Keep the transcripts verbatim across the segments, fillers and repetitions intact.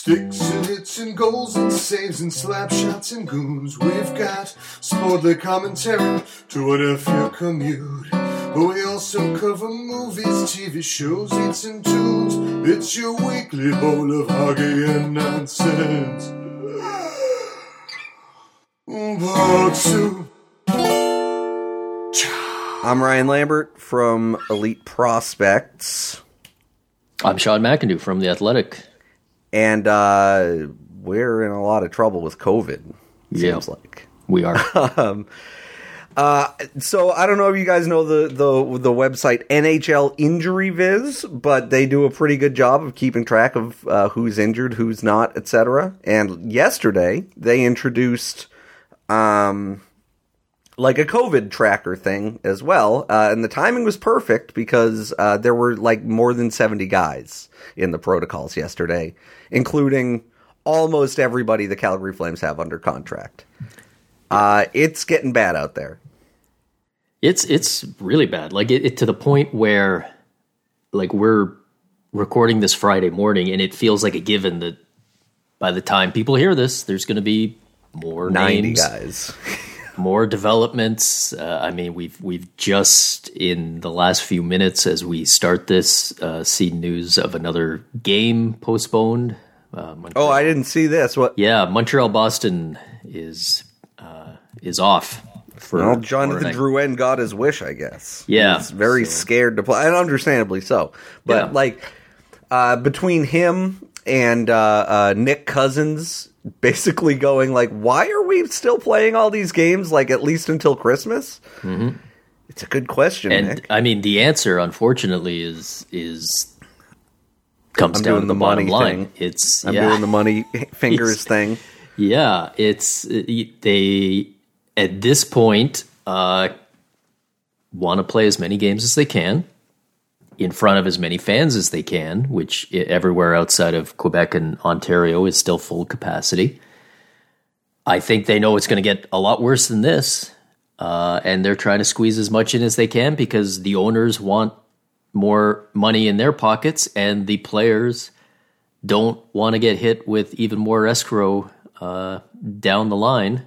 Sticks and hits and goals and saves and slap shots and goons. We've got sportly commentary to whatever your commute. We also cover movies, T V shows, hits and tunes. It's your weekly bowl of hockey and nonsense. Part two. I'm Ryan Lambert from Elite Prospects. I'm Sean McIndoe from The Athletic. And uh, we're in a lot of trouble with COVID, yeah, seems like. We are. um, uh, so I don't know if you guys know the, the, the website N H L Injury Viz, but they do a pretty good job of keeping track of uh, who's injured, who's not, et cetera. And yesterday, they introduced um, like a COVID tracker thing as well. Uh, and the timing was perfect because uh, there were like more than seventy guys in the protocols yesterday, including almost everybody the Calgary Flames have under contract. Uh, it's getting bad out there. It's it's really bad. Like it, it to the point where, like, we're recording this Friday morning, and it feels like a given that by the time people hear this, there's going to be more ninety names, guys, more developments. Uh, I mean, we've we've just in the last few minutes as we start this uh, seen news of another game postponed. Uh, oh, I didn't see this. What? Yeah, Montreal Boston is uh, is off. For, well, Jonathan for Drouin got his wish, I guess. Yeah, he's very so. scared to play, and understandably so. But yeah. like uh, between him and uh, uh, Nick Cousins, basically going like, "Why are we still playing all these games? Like at least until Christmas?" Mm-hmm. It's a good question, and Nick. I mean, the answer, unfortunately, is is comes I'm down doing to the, the money bottom line. Thing. It's I'm yeah. doing the money fingers it's, thing. Yeah, it's they at this point uh, want to play as many games as they can in front of as many fans as they can, which everywhere outside of Quebec and Ontario is still full capacity. I think they know it's going to get a lot worse than this, uh, and they're trying to squeeze as much in as they can because the owners want more money in their pockets, and the players don't want to get hit with even more escrow uh, down the line.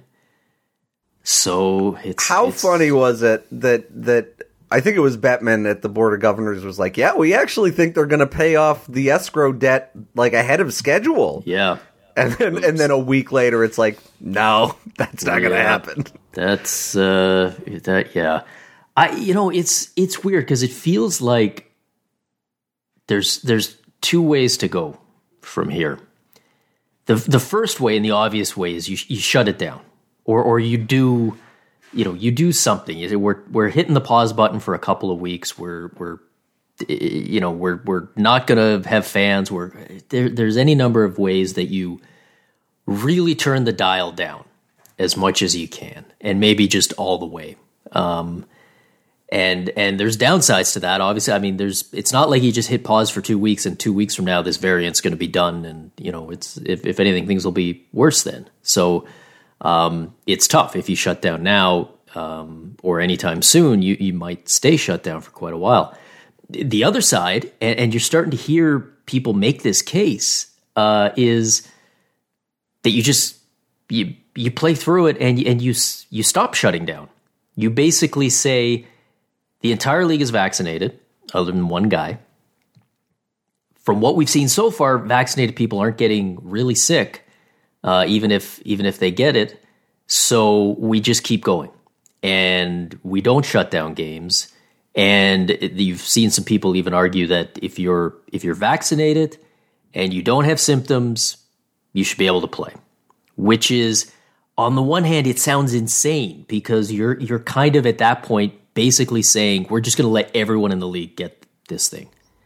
So it's how it's, funny was it that that I think it was Bettman at the Board of Governors was like, yeah, we actually think they're going to pay off the escrow debt like ahead of schedule. Yeah, and then Oops. and then a week later, it's like, no, that's not yeah, going to happen. That's uh, that yeah. I you know it's it's weird because it feels like there's there's two ways to go from here. The the first way and the obvious way is you you shut it down. Or, or you do, you know, you do something. We're we're hitting the pause button for a couple of weeks. We're we're, you know, we're we're not going to have fans. We're there. There's any number of ways that you really turn the dial down as much as you can, and maybe just all the way. Um, and and there's downsides to that. Obviously, I mean, there's. It's not like you just hit pause for two weeks, and two weeks from now, this variant's going to be done, and you know, it's if if anything, things will be worse then. So. Um, it's tough if you shut down now um, or anytime soon. You you might stay shut down for quite a while. The other side, and, and you're starting to hear people make this case, uh, is that you just you you play through it and and you you stop shutting down. You basically say the entire league is vaccinated, other than one guy. From what we've seen so far, vaccinated people aren't getting really sick. Uh, even if even if they get it, so we just keep going, and we don't shut down games. And it, you've seen some people even argue that if you're if you're vaccinated and you don't have symptoms, you should be able to play. Which is, on the one hand, it sounds insane because you're you're kind of at that point basically saying we're just going to let everyone in the league get this thing,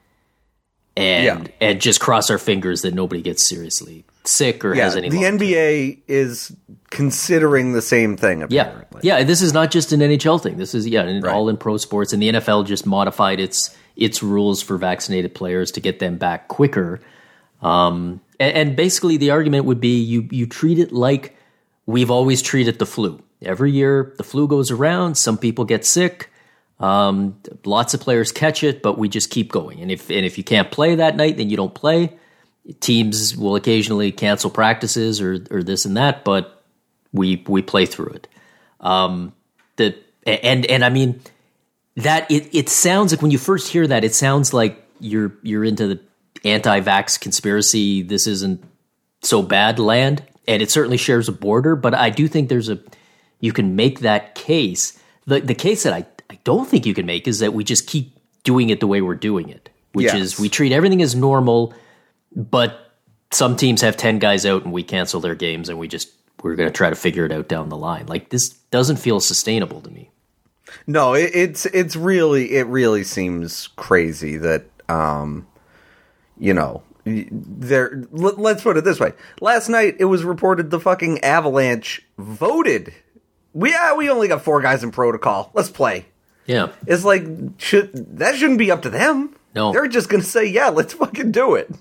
and yeah. and just cross our fingers that nobody gets seriously sick or yeah, has any. The N B A is considering the same thing. Apparently, yeah, yeah. This is not just an N H L thing. This is yeah, in, right. all in pro sports, and the N F L just modified its its rules for vaccinated players to get them back quicker. Um, and, and basically, the argument would be you you treat it like we've always treated the flu. Every year, the flu goes around. Some people get sick. Um, lots of players catch it, but we just keep going. And if and if you can't play that night, then you don't play. Teams will occasionally cancel practices or or this and that, but we we play through it. Um, the and and I mean that it it sounds like when you first hear that, it sounds like you're you're into the anti-vax conspiracy. This isn't so bad land, and it certainly shares a border. But I do think there's a you can make that case. The the case that I I don't think you can make is that we just keep doing it the way we're doing it, which Yes. is we treat everything as normal. But some teams have ten guys out and we cancel their games and we just, we're going to try to figure it out down the line. Like, this doesn't feel sustainable to me. No, it, it's it's really it really seems crazy that um, you know, there. Let, let's put it this way: last night it was reported the fucking Avalanche voted. We yeah, we only got four guys in protocol. Let's play. Yeah, It's like should that shouldn't be up to them. No. They're just gonna say yeah, let's fucking do it.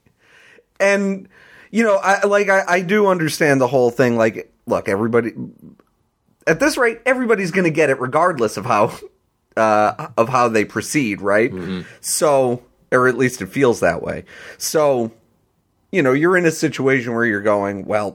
And you know, I like I, I do understand the whole thing. Like, look, everybody. At this rate, everybody's going to get it regardless of how uh, of how they proceed, right? Mm-hmm. So, or at least it feels that way. So, you know, you're in a situation where you're going, well,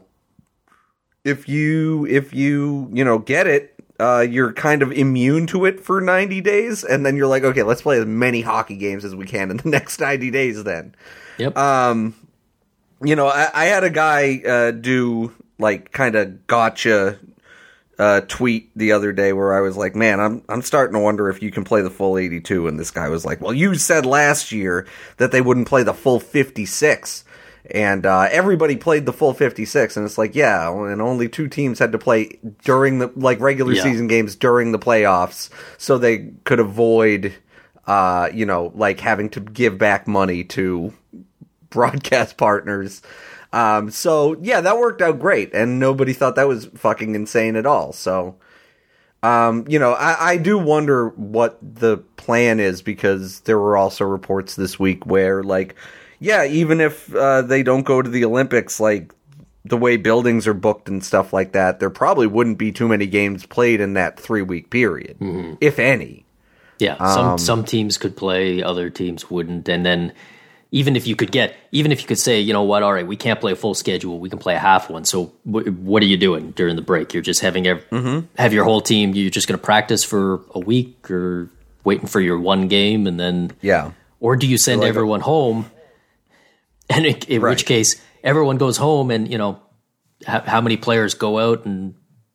if you if you you know get it, uh, you're kind of immune to it for ninety days, and then you're like, okay, let's play as many hockey games as we can in the next ninety days. Then, yep. Um, you know, I, I had a guy uh, do like kind of gotcha. Uh, tweet the other day where I was like, man, I'm I'm starting to wonder if you can play the full eighty-two. And this guy was like, well, you said last year that they wouldn't play the full fifty-six. And uh, everybody played the full fifty-six. And it's like, yeah, and only two teams had to play during the, like, regular Yeah. season games during the playoffs. So they could avoid, uh, you know, like having to give back money to broadcast partners. Um, so yeah, that worked out great, and nobody thought that was fucking insane at all. So, um, you know, I, I do wonder what the plan is, because there were also reports this week where, like, yeah, even if uh, they don't go to the Olympics, like, the way buildings are booked and stuff like that, there probably wouldn't be too many games played in that three-week period, mm-hmm. if any. Yeah, some um, some teams could play, other teams wouldn't, and then even if you could get, even if you could say, you know what, all right, we can't play a full schedule, we can play a half one. So w- what are you doing during the break? You're just having ev- mm-hmm. have your whole team. You're just going to practice for a week, or waiting for your one game, and then yeah. Or do you send like everyone a- home? And in, in right. which case, everyone goes home, and you know how, how many players go out and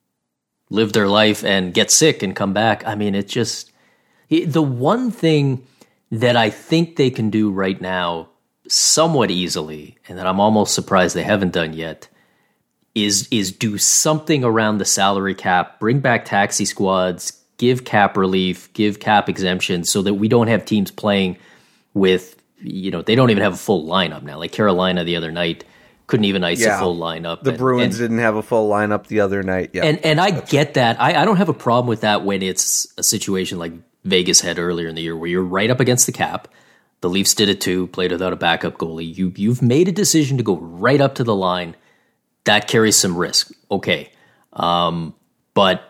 live their life and get sick and come back? I mean, it's just it, the one thing that I think they can do right now somewhat easily, and that I'm almost surprised they haven't done yet, is is do something around the salary cap, bring back taxi squads, give cap relief, give cap exemptions, so that we don't have teams playing with, you know, they don't even have a full lineup now. Like Carolina the other night couldn't even ice yeah. a full lineup. The and, Bruins and, didn't have a full lineup the other night. Yeah. And and I get that. I, I don't have a problem with that when it's a situation like Vegas had earlier in the year, where you're right up against the cap. The Leafs did it too, played without a backup goalie. You, you've made a decision to go right up to the line. That carries some risk. Okay. Um, but,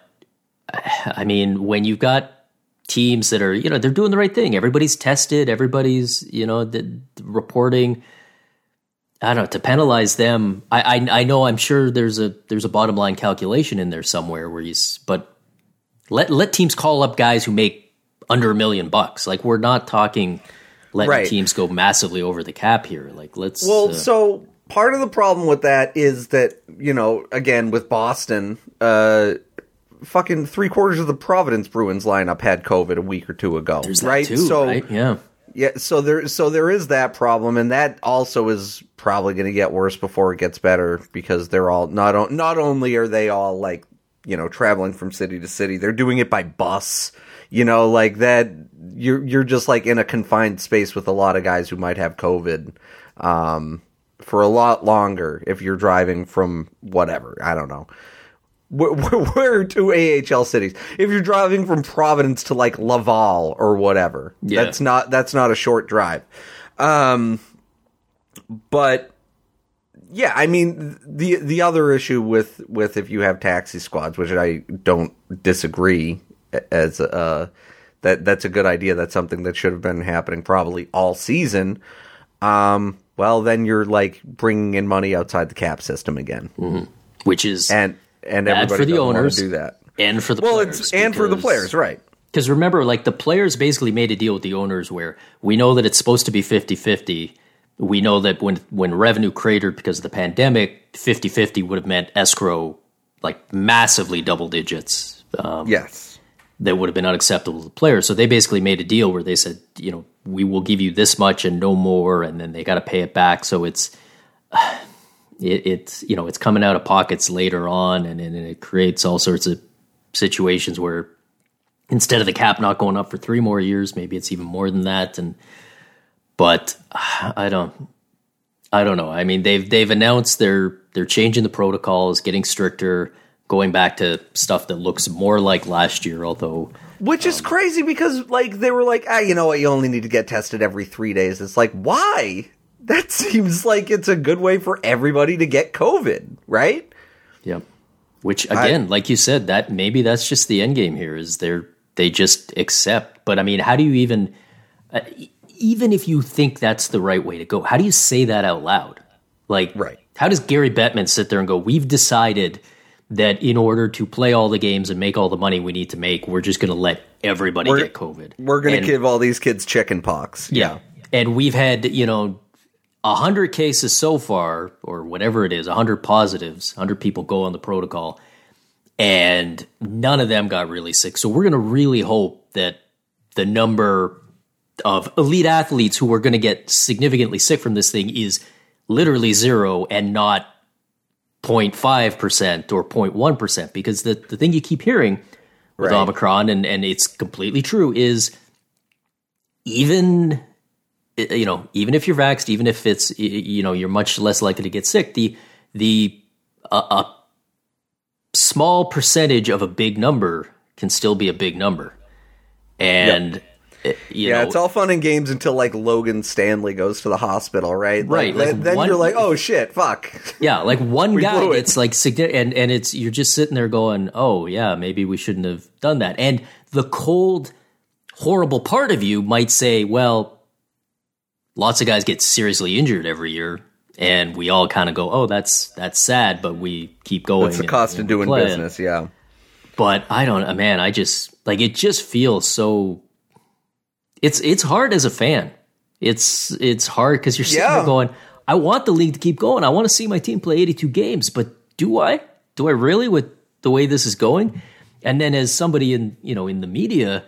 I mean, when you've got teams that are, you know, they're doing the right thing. Everybody's tested. Everybody's, you know, the, the reporting. I don't know, to penalize them. I, I I know I'm sure there's a there's a bottom line calculation in there somewhere where you, but let let teams call up guys who make under a million bucks. Like, we're not talking letting right. teams go massively over the cap here. Like, let's. Well, uh, so part of the problem with that is that, you know, again with Boston, uh, fucking three quarters of the Providence Bruins lineup had COVID a week or two ago. There's right? that too, so right? Yeah. Yeah, so there, so there is that problem, and that also is probably going to get worse before it gets better, because they're all not o- not only are they all, like, you know, traveling from city to city, they're doing it by bus. You know, like that. You're you're just like in a confined space with a lot of guys who might have COVID um, for a lot longer if you're driving from whatever, I don't know. Where, where to A H L cities? If you're driving from Providence to like Laval or whatever, yeah. that's not that's not a short drive. Um, but yeah, I mean the the other issue with, with if you have taxi squads, which I don't disagree as uh that that's a good idea. That's something that should have been happening probably all season. Um, well, then you're like bringing in money outside the cap system again, mm-hmm. which is and and bad everybody for the doesn't want owners to do that, and for the well, players. it's and for the players, right? Because remember, like the players basically made a deal with the owners where we know that it's supposed to be fifty-fifty. We know that when when revenue cratered because of the pandemic, fifty-fifty would have meant escrow like massively double digits. Um, yes. That would have been unacceptable to the players. So they basically made a deal where they said, you know, we will give you this much and no more, and then they got to pay it back. So it's, it, it's you know, it's coming out of pockets later on, and, and it creates all sorts of situations where instead of the cap not going up for three more years, maybe it's even more than that. And but I don't, I don't know. I mean, they've they've announced they're they're changing the protocols, getting stricter, going back to stuff that looks more like last year, although... Which is um, crazy because, like, they were like, ah, you know what, you only need to get tested every three days. It's like, why? That seems like it's a good way for everybody to get COVID, right? Yeah. Which, again, I, like you said, that maybe that's just the end game here, is they're, they just accept. But, I mean, how do you even... Uh, even if you think that's the right way to go, how do you say that out loud? Like, right. How does Gary Bettman sit there and go, we've decided... that in order to play all the games and make all the money we need to make, we're just going to let everybody we're, get COVID. We're going to give all these kids chicken pox. Yeah. yeah. And we've had, you know, one hundred cases so far, or whatever it is, one hundred positives, one hundred people go on the protocol, and none of them got really sick. So we're going to really hope that the number of elite athletes who are going to get significantly sick from this thing is literally zero and not zero point five percent or zero point one percent, because the, the thing you keep hearing with right. Omicron, and, and it's completely true, is even, you know, even if you're vaxxed, even if it's, you know, you're much less likely to get sick, the, the, uh, a small percentage of a big number can still be a big number. And, yep. You yeah, know, it's all fun and games until like Logan Stanley goes to the hospital, right? Right. Like, like then one, you're like, oh shit, fuck. Yeah, like one guy gets like and and it's you're just sitting there going, oh yeah, maybe we shouldn't have done that. And the cold, horrible part of you might say, well, lots of guys get seriously injured every year, and we all kind of go, oh, that's that's sad, but we keep going. It's the cost and, of doing play. business, yeah. But I don't, man, I just like it. Just feels so. It's it's hard as a fan. It's it's hard because you're sitting yeah. there going, I want the league to keep going. I want to see my team play eighty-two games, but do I? Do I really with the way this is going? And then as somebody in you know in the media,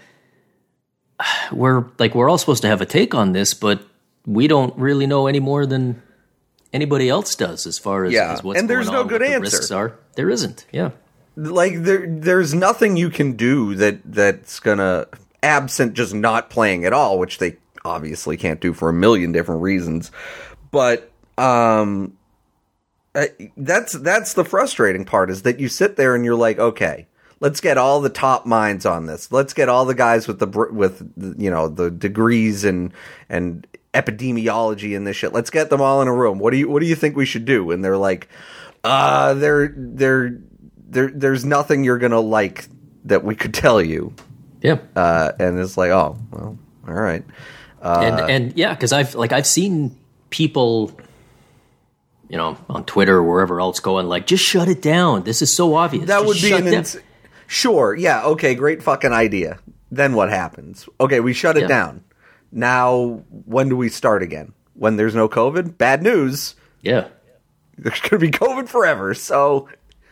we're like we're all supposed to have a take on this, but we don't really know any more than anybody else does as far as, yeah. as what's and there's going no on, good what the answer. risks are. There isn't. Yeah. Like there there's nothing you can do that that's gonna, absent just not playing at all, which they obviously can't do for a million different reasons. But um, that's that's the frustrating part, is that you sit there and you're like, okay, let's get all the top minds on this. Let's get all the guys with the with you know the degrees and and epidemiology and this shit. Let's get them all in a room. What do you what do you think we should do? And they're like, uh, they're they're there. There's nothing you're gonna like that we could tell you. Yeah, uh, and it's like, oh, well, all right, uh, and and yeah, because I've like I've seen people, you know, on Twitter or wherever else going like, just shut it down. This is so obvious. That just would be an ins- down. Sure, yeah, okay, great fucking idea. Then what happens? Okay, we shut it yeah. down. Now, when do we start again? When there's no COVID? Bad news. Yeah, there's gonna be COVID forever. So.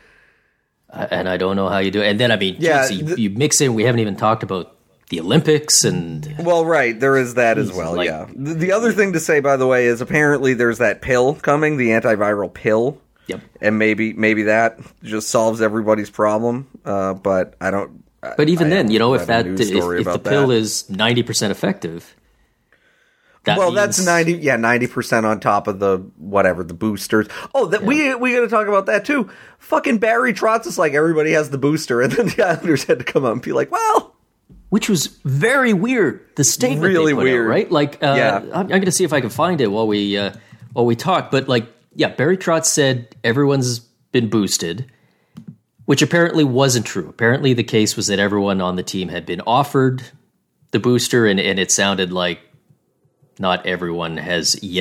And I don't know how you do it. And then, I mean, yeah, geez, you, the, you mix in, we haven't even talked about the Olympics and... Well, right, there is that as well, like, yeah. The, the other thing to say, by the way, is apparently there's that pill coming, the antiviral pill. Yep. And maybe maybe that just solves everybody's problem, uh, but I don't... But even I then, you know, if that if, if the that. pill is ninety percent effective... That well, means... that's ninety, yeah, ninety percent on top of the whatever the boosters. Oh, that yeah. we we got to talk about that too. Fucking Barry Trotz is like everybody has the booster, and then the Islanders had to come out and be like, well, which was very weird. The statement really they put weird, out, right? Like, uh, yeah. I'm, I'm going to see if I can find it while we uh, while we talk. But like, yeah, Barry Trotz said everyone's been boosted, which apparently wasn't true. Apparently, the case was that everyone on the team had been offered the booster, and, and it sounded like not everyone has yet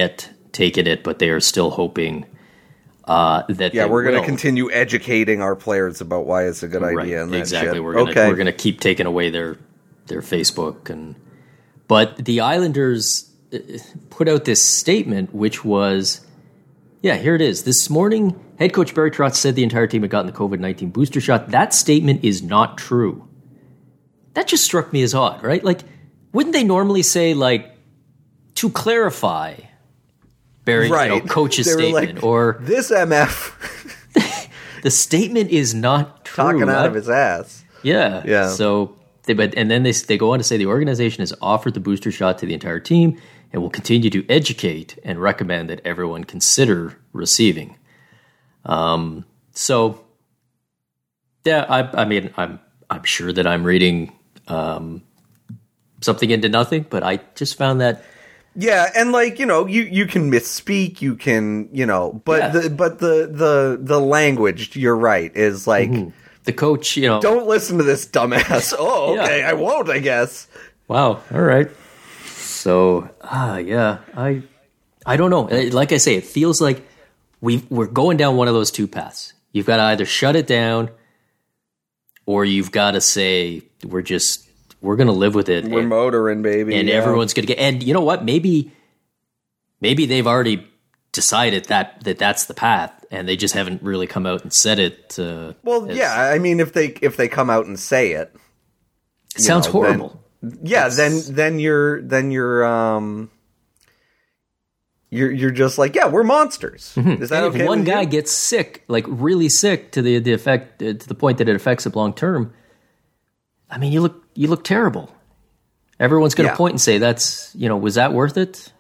taken it, but they are still hoping uh, that yeah, they we're going to will. continue educating our players about why it's a good Right, idea. And that exactly. shit. We're gonna okay. we're gonna keep taking away their their Facebook, and but the Islanders uh, put out this statement, which was, yeah, here it is. This morning, head coach Barry Trotz said the entire team had gotten the COVID nineteen booster shot. That statement is not true. That just struck me as odd, right? Like, wouldn't they normally say, like, to clarify, Barry, right. you know, coach's They were statement, like, or this M F the statement is not true. talking out I- of his ass. Yeah, Yeah. So, they, but and then they they go on to say the organization has offered the booster shot to the entire team and will continue to educate and recommend that everyone consider receiving. Um. So, yeah, I I mean I'm I'm sure that I'm reading um something into nothing, but I just found that. Yeah, and like, you know, you, you can misspeak, you can, you know, but Yeah. the but the the the language, you're right, is like, The coach, you know, don't listen to this dumbass. Oh, Yeah. okay, I won't, I guess. wow, all right. So, ah, yeah, I, I don't know. Uh, Like I say, it feels like we we're going down one of those two paths. You've got to either shut it down, or you've got to say we're just we're going to live with it, We're and, motoring, baby. and yeah. everyone's going to get. And you know what? Maybe, maybe they've already decided that that that's the path, and they just haven't really come out and said it. Uh, Well, as- yeah, I mean, if they if they come out and say it, it sounds know, horrible. yeah, then then you're then you're um you're you're just like, yeah, we're monsters. Is that And okay? if one with guy you? gets sick, like really sick to the the effect uh, to the point that it affects him long term, I mean, you look you look terrible. Everyone's going to Yeah. point and say, "That's you know, was that worth it?"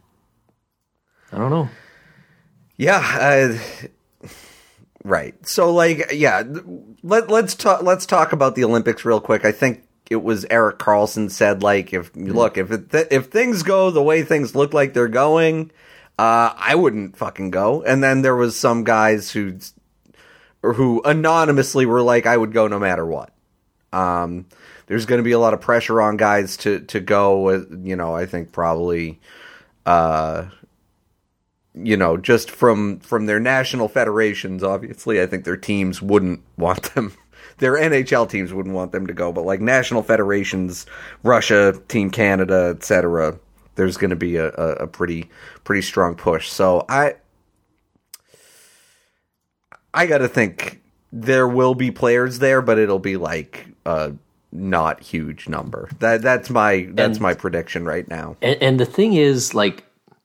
I don't know. Yeah, uh, right. So, like, yeah, let let's talk. Let's talk about the Olympics real quick. I think it was Eric Carlson said, like, if look, if it, th- if things go the way things look like they're going, uh, I wouldn't fucking go. And then there was some guys who who anonymously were like, I would go no matter what. Um, there's going to be a lot of pressure on guys to to go. uh, You know, I think probably. Uh, you know, just from from their national federations, obviously, I think their teams wouldn't want them. Their N H L teams wouldn't want them to go, but like national federations, Russia, Team Canada, et cetera, there's going to be a, a, a pretty pretty strong push. So I I got to think there will be players there, but it'll be like a not huge number. That that's my that's And- my prediction right now. And, and the thing is, like,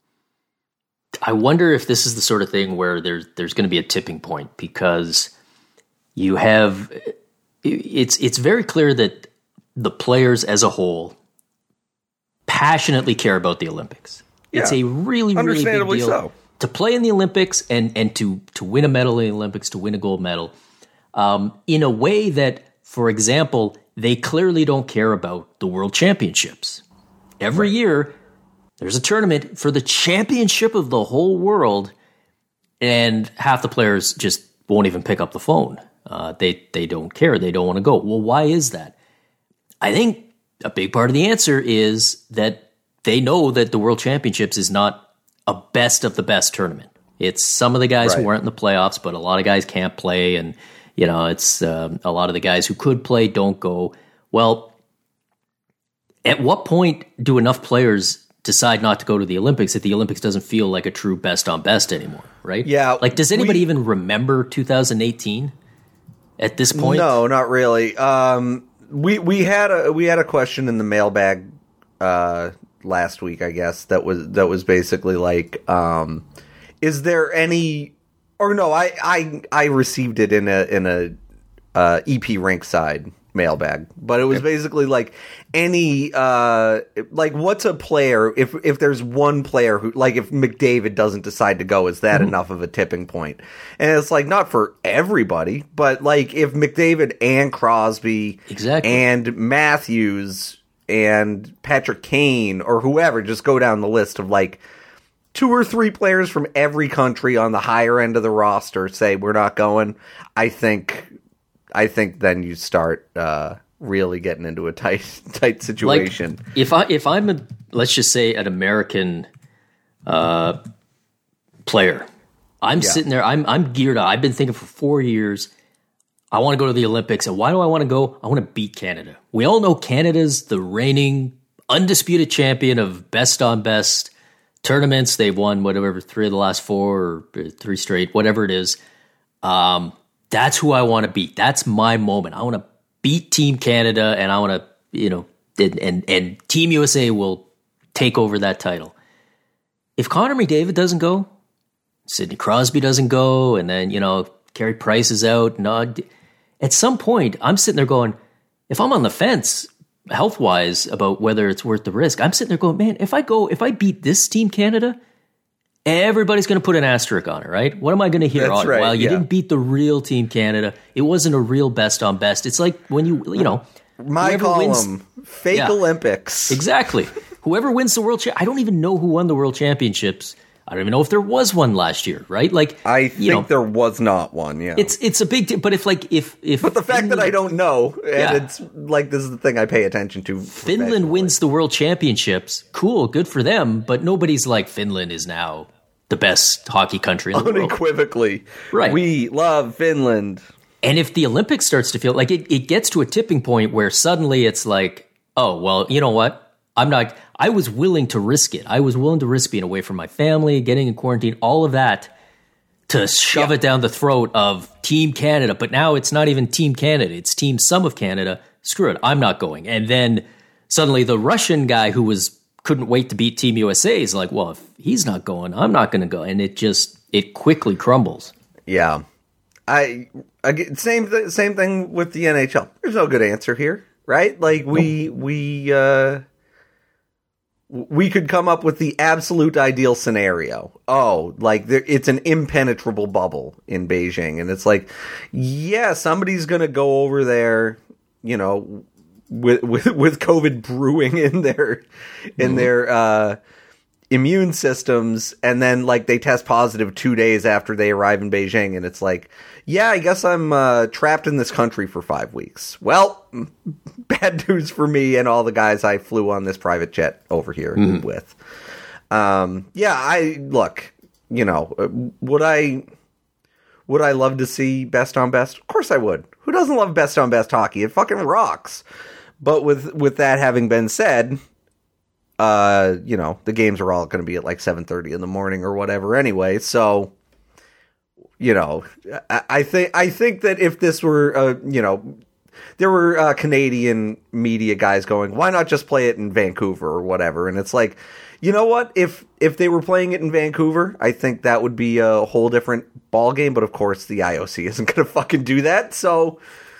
I wonder if this is the sort of thing where there's there's going to be a tipping point, because you have it's it's very clear that the players as a whole passionately care about the Olympics. It's Yeah. a really really big Understandably deal so. to play in the Olympics and and to to win a medal in the Olympics, to win a gold medal, um, in a way that, for example, they clearly don't care about the World Championships. Every year, there's a tournament for the championship of the whole world, and half the players just won't even pick up the phone. Uh, they they don't care. They don't want to go. Well, why is that? I think a big part of the answer is that they know that the World Championships is not a best of the best tournament. It's some of the guys Right. who aren't in the playoffs, but a lot of guys can't play, and you know, it's um, a lot of the guys who could play don't go. Well, at what point do enough players decide not to go to the Olympics that the Olympics doesn't feel like a true best on best anymore, right? Yeah, Like, does anybody we- even remember two thousand eighteen at this point? No, not really. Um, we we had a we had a question in the mailbag uh, last week, I guess, that was that was basically like, um, is there any? Or no, I I I received it in a in a uh, E P Rinkside mailbag, but it was basically like any uh like what's a player if if there's one player who, like, if McDavid doesn't decide to go, is that Mm-hmm. enough of a tipping point? And it's like, not for everybody, but like if McDavid and Crosby Exactly. and Matthews and Patrick Kane or whoever just go down the list of like two or three players from every country on the higher end of the roster say we're not going, I think I think then you start uh, really getting into a tight tight situation. Like, if I if I'm a, let's just say, an American uh, player. I'm Yeah. sitting there. I'm I'm geared up. I've been thinking for four years. I want to go to the Olympics. And why do I want to go? I want to beat Canada. We all know Canada's the reigning undisputed champion of best on best tournaments. They've won whatever, three of the last four or three straight, whatever it is. Um, that's who I want to beat. That's my moment. I want to beat Team Canada, and I want to, you know, and, and, and Team U S A will take over that title. If Connor McDavid doesn't go, Sidney Crosby doesn't go, and then, you know, Carey Price is out. No, at some point, I'm sitting there going, if I'm on the fence health-wise about whether it's worth the risk, I'm sitting there going, man, if I go, if I beat this Team Canada, everybody's going to put an asterisk on it, right? What am I going to hear? That's Oh, right, well, you yeah. didn't beat the real Team Canada. It wasn't a real best on best. It's like when you, you know, My whoever column, wins- fake Yeah. Olympics. Exactly. Whoever wins the world, cha- I don't even know who won the world championships. I don't even know if there was one last year, right? Like, I think you know, there was not one. Yeah, it's it's a big, t- but if like if if but the fact that I don't know, and Yeah. it's like this is the thing I pay attention to. Finland professionally. wins the world championships, cool, good for them. But nobody's like Finland is now the best hockey country in the world. unequivocally. Right. We love Finland. And if the Olympics starts to feel like it, it gets to a tipping point where suddenly it's like, oh, well, you know what? I'm not, I was willing to risk it. I was willing to risk being away from my family, getting in quarantine, all of that to shove Yeah. it down the throat of Team Canada. But now it's not even Team Canada. It's Team Some of Canada. Screw it. I'm not going. And then suddenly the Russian guy who was, couldn't wait to beat Team U S A is like, well, if he's not going, I'm not going to go. And it just, it quickly crumbles. Yeah, I, I get- same th- same thing with the N H L. There's no good answer here, right? Like we we uh, we could come up with the absolute ideal scenario. Oh, like there, it's an impenetrable bubble in Beijing, and it's like, yeah, somebody's gonna go over there, you know, with with with COVID brewing in their in Mm-hmm. their uh, immune systems, and then like they test positive two days after they arrive in Beijing, and it's like, yeah, I guess I'm uh, trapped in this country for five weeks. Well, bad news for me and all the guys I flew on this private jet over here Mm-hmm. with. Um, yeah, I look, you know, uh, would I would I love to see best on best? Of course I would. Who doesn't love best on best hockey? It fucking rocks. But with with that having been said, uh, you know, the games are all going to be at like seven thirty in the morning or whatever anyway. So, you know, I, I think I think that if this were, uh, you know, there were uh, Canadian media guys going, why not just play it in Vancouver or whatever? And it's like, you know what? If if they were playing it in Vancouver, I think that would be a whole different ball game. But of course, the I O C isn't going to fucking do that. So,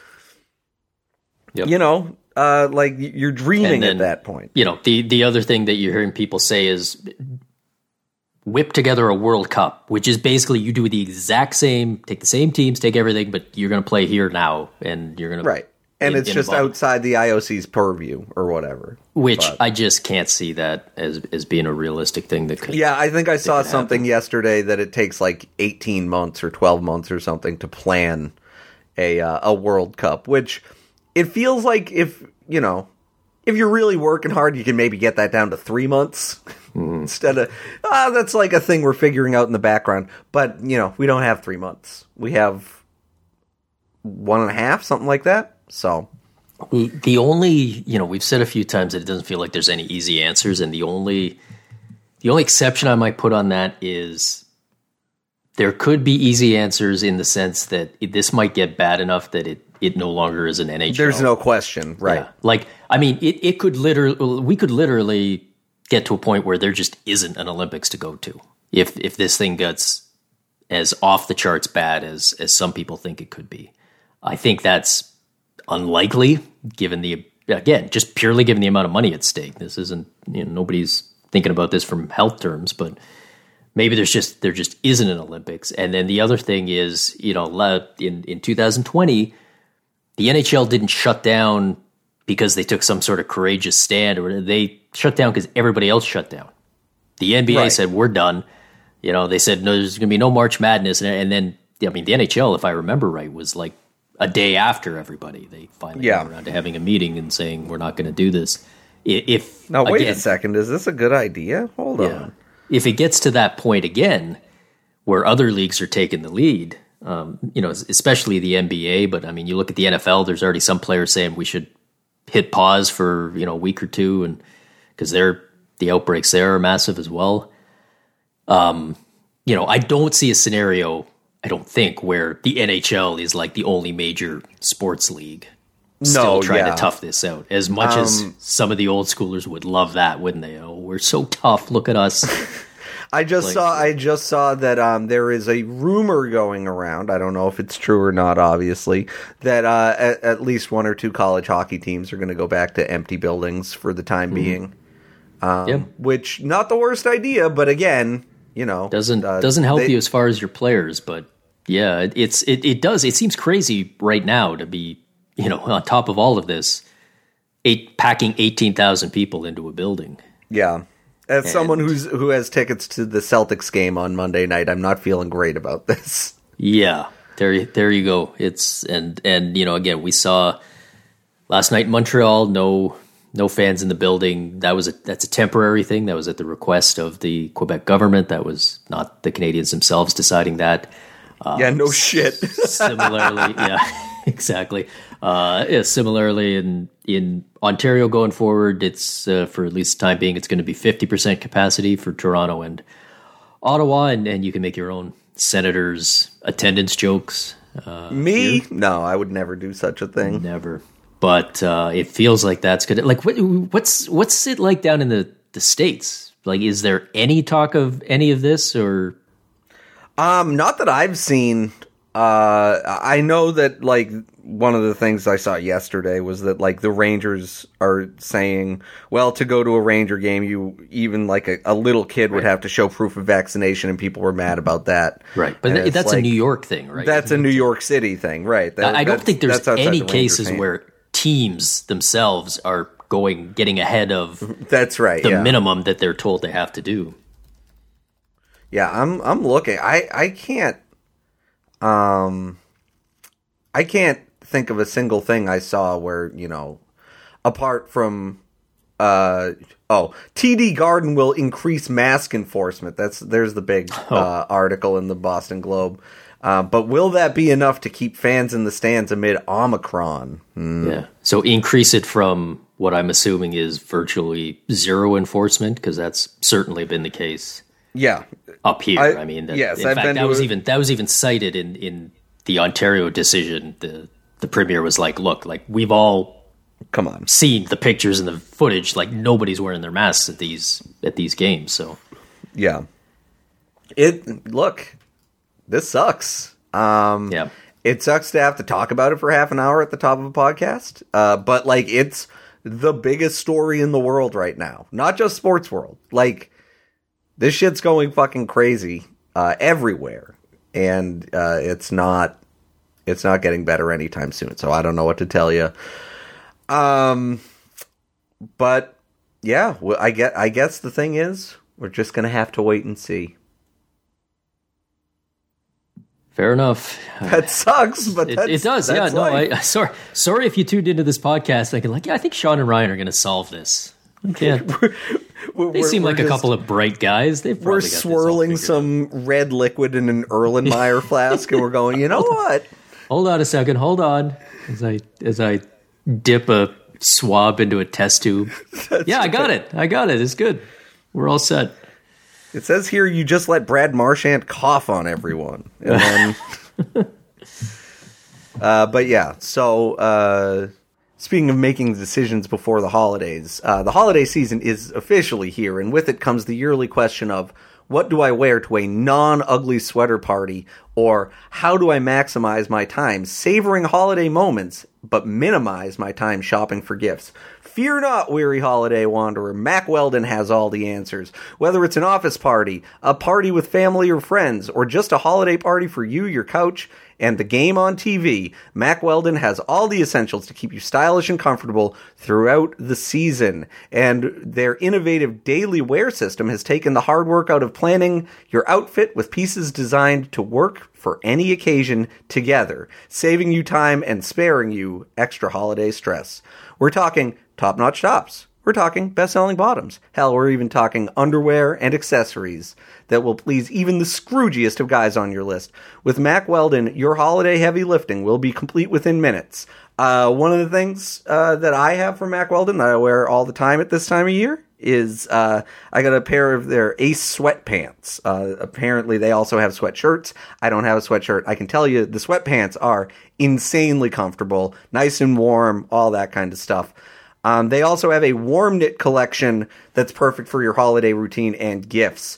Yep. you know, uh, like you're dreaming And then, at that point. You know, the, the other thing that you're hearing people say is whip together a World Cup, which is basically you do the exact same, take the same teams, take everything, but you're going to play here now, and you're going to... Right. And in- it's in a just bubble. outside the I O C's purview or whatever. Which But- I just can't see that as as being a realistic thing that could... Yeah, I think I saw could something happen. yesterday that it takes like eighteen months or twelve months or something to plan a uh, a World Cup, which it feels like if, you know, if you're really working hard, you can maybe get that down to three months instead of, ah, that's like a thing we're figuring out in the background. But, you know, we don't have three months. We have one and a half, something like that. So, The, the only, you know, we've said a few times that it doesn't feel like there's any easy answers, and the only the only exception I might put on that is there could be easy answers in the sense that it, this might get bad enough that it, it no longer is an N H L. there's no question, right? Yeah. Like, I mean, it, it could literally, we could literally get to a point where there just isn't an Olympics to go to if if this thing gets as off the charts bad as as some people think it could be. I think that's unlikely, given the, again, just purely given the amount of money at stake. This isn't, you know, nobody's thinking about this from health terms, but maybe there's just, there just isn't an Olympics. And then the other thing is, you know, in, in two thousand twenty, the N H L didn't shut down because they took some sort of courageous stand, or they shut down because everybody else shut down. The N B A Right. said, we're done. You know, they said, no, there's going to be no March Madness. And, and then, I mean, the N H L, if I remember right, was like a day after everybody. They finally Yeah. got around to having a meeting and saying, we're not going to do this. I- If Now, wait again, a second. Is this a good idea? Hold yeah, on. if it gets to that point again, where other leagues are taking the lead. Um, you know, especially the N B A. But I mean, you look at the N F L. There's already some players saying we should hit pause for you know a week or two, and because they're the outbreaks there are massive as well. Um, you know, I don't see a scenario. I don't think where the N H L is like the only major sports league still no, trying yeah. to tough this out. As much um, as some of the old schoolers would love that, wouldn't they? Oh, we're so tough. Look at us. I just like, saw. I just saw that um, there is a rumor going around. I don't know if it's true or not. Obviously, that uh, at, at least one or two college hockey teams are going to go back to empty buildings for the time mm-hmm. being. Um, yep. Which not the worst idea, but again, you know, doesn't uh, doesn't help they, you as far as your players. But yeah, it, it's it, it does. It seems crazy right now to be you know on top of all of this, eight packing eighteen thousand people into a building. Yeah. As and, someone who's who has tickets to the Celtics game on Monday night, I'm not feeling great about this. Yeah, there, there you go. It's and and you know again we saw last night in Montreal, no no fans in the building. That was a that's a temporary thing. That was at the request of the Quebec government. That was not the Canadians themselves deciding that. Um, yeah, no shit. Similarly, yeah, exactly. Uh, yeah, similarly in in Ontario going forward, it's uh, for at least the time being, it's going to be fifty percent capacity for Toronto and Ottawa, and, and you can make your own Senators attendance jokes. Uh, Me? here. No, I would never do such a thing. Never. But uh, it feels like that's good. Like, what, what's what's it like down in the, the States? Like, is there any talk of any of this, or? Um, not that I've seen. Uh, I know that, like, one of the things I saw yesterday was that, like, the Rangers are saying, well, to go to a Ranger game, you even, like, a, a little kid would right. have to show proof of vaccination, and people were mad about that. Right, but th- that's like, a New York thing, right? That's a New York City thing, right. That, I don't think there's any the cases where teams themselves are going, getting ahead of that's right, the yeah. minimum that they're told they have to do. Yeah, I'm I'm looking. I, I can't um I can't think of a single thing I saw where, you know, apart from uh oh, T D Garden will increase mask enforcement. That's there's the big oh. uh, article in the Boston Globe. Uh, but will that be enough to keep fans in the stands amid Omicron? Mm. Yeah. So increase it from what I'm assuming is virtually zero enforcement, because that's certainly been the case. Yeah. Up here. I, I mean, that, yes, in I've fact, been that was a... even that was even cited in, in the Ontario decision. The the premier was like, "Look, like we've all come on seen the pictures and the footage. Like nobody's wearing their masks at these at these games." So, yeah. It look. This sucks. Um, yeah. It sucks to have to talk about it for half an hour at the top of a podcast. Uh, but, like, it's the biggest story in the world right now. Not just sports world. Like, this shit's going fucking crazy uh, everywhere. And uh, it's not it's not getting better anytime soon. So I don't know what to tell you. Um, but, yeah, well, I, get, I guess the thing is, we're just going to have to wait and see. Fair enough. That sucks, but it, that's, it does. That's yeah, life. no. I sorry, sorry if you tuned into this podcast thinking like, yeah, I think Sean and Ryan are going to solve this. Yeah, we're, they seem we're like just, a couple of bright guys. They've we're got swirling some out. red liquid in an Erlenmeyer flask, and we're going. You know what? Hold on a second. Hold on. As I as I dip a swab into a test tube. yeah, I got it. I got it. It's good. We're all set. It says here you just let Brad Marchand cough on everyone. And then, uh, but yeah, so uh, speaking of making decisions before the holidays, uh, the holiday season is officially here, and with it comes the yearly question of, what do I wear to a non-ugly sweater party, or how do I maximize my time savoring holiday moments, but minimize my time shopping for gifts? Fear not, weary holiday wanderer. Mack Weldon has all the answers. Whether it's an office party, a party with family or friends, or just a holiday party for you, your couch, and the game on T V, Mack Weldon has all the essentials to keep you stylish and comfortable throughout the season. And their innovative daily wear system has taken the hard work out of planning your outfit with pieces designed to work for any occasion together, saving you time and sparing you extra holiday stress. We're talking top-notch tops, We're talking best-selling bottoms. Hell, we're even talking underwear and accessories that will please even the scroogiest of guys on your list. With Mack Weldon, your holiday heavy lifting will be complete within minutes. Uh, one of the things uh, that I have from Mack Weldon that I wear all the time at this time of year is uh, I got a pair of their Ace sweatpants. Uh, apparently, they also have sweatshirts. I don't have a sweatshirt. I can tell you the sweatpants are insanely comfortable, nice and warm, all that kind of stuff. Um, they also have a warm knit collection that's perfect for your holiday routine and gifts.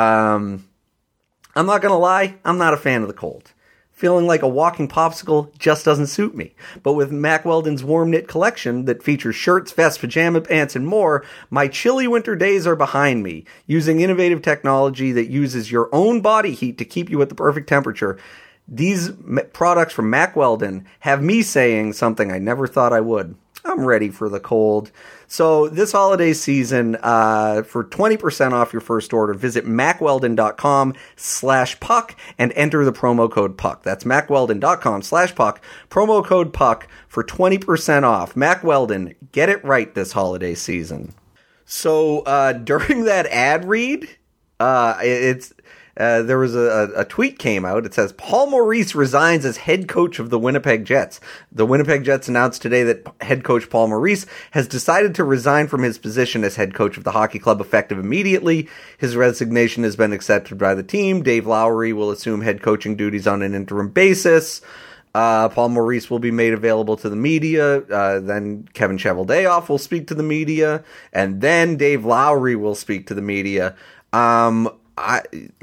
Um, I'm not going to lie, I'm not a fan of the cold. Feeling like a walking popsicle just doesn't suit me. But with Mack Weldon's warm knit collection that features shirts, vests, pajama pants, and more, my chilly winter days are behind me. Using innovative technology that uses your own body heat to keep you at the perfect temperature, these m- products from Mack Weldon have me saying something I never thought I would. I'm ready for the cold. So this holiday season, uh, for twenty percent off your first order, visit mackweldon.com slash puck and enter the promo code puck. That's mackweldon.com slash puck, promo code puck for twenty percent off. Mack Weldon, get it right this holiday season. So uh, during that ad read, uh, it's... Uh, there was a, a tweet came out. It says, Paul Maurice resigns as head coach of the Winnipeg Jets. The Winnipeg Jets announced today that head coach Paul Maurice has decided to resign from his position as head coach of the hockey club effective immediately. His resignation has been accepted by the team. Dave Lowry will assume head coaching duties on an interim basis. Uh, Paul Maurice will be made available to the media. Uh, then Kevin Cheveldayoff will speak to the media. And then Dave Lowry will speak to the media. Um, I...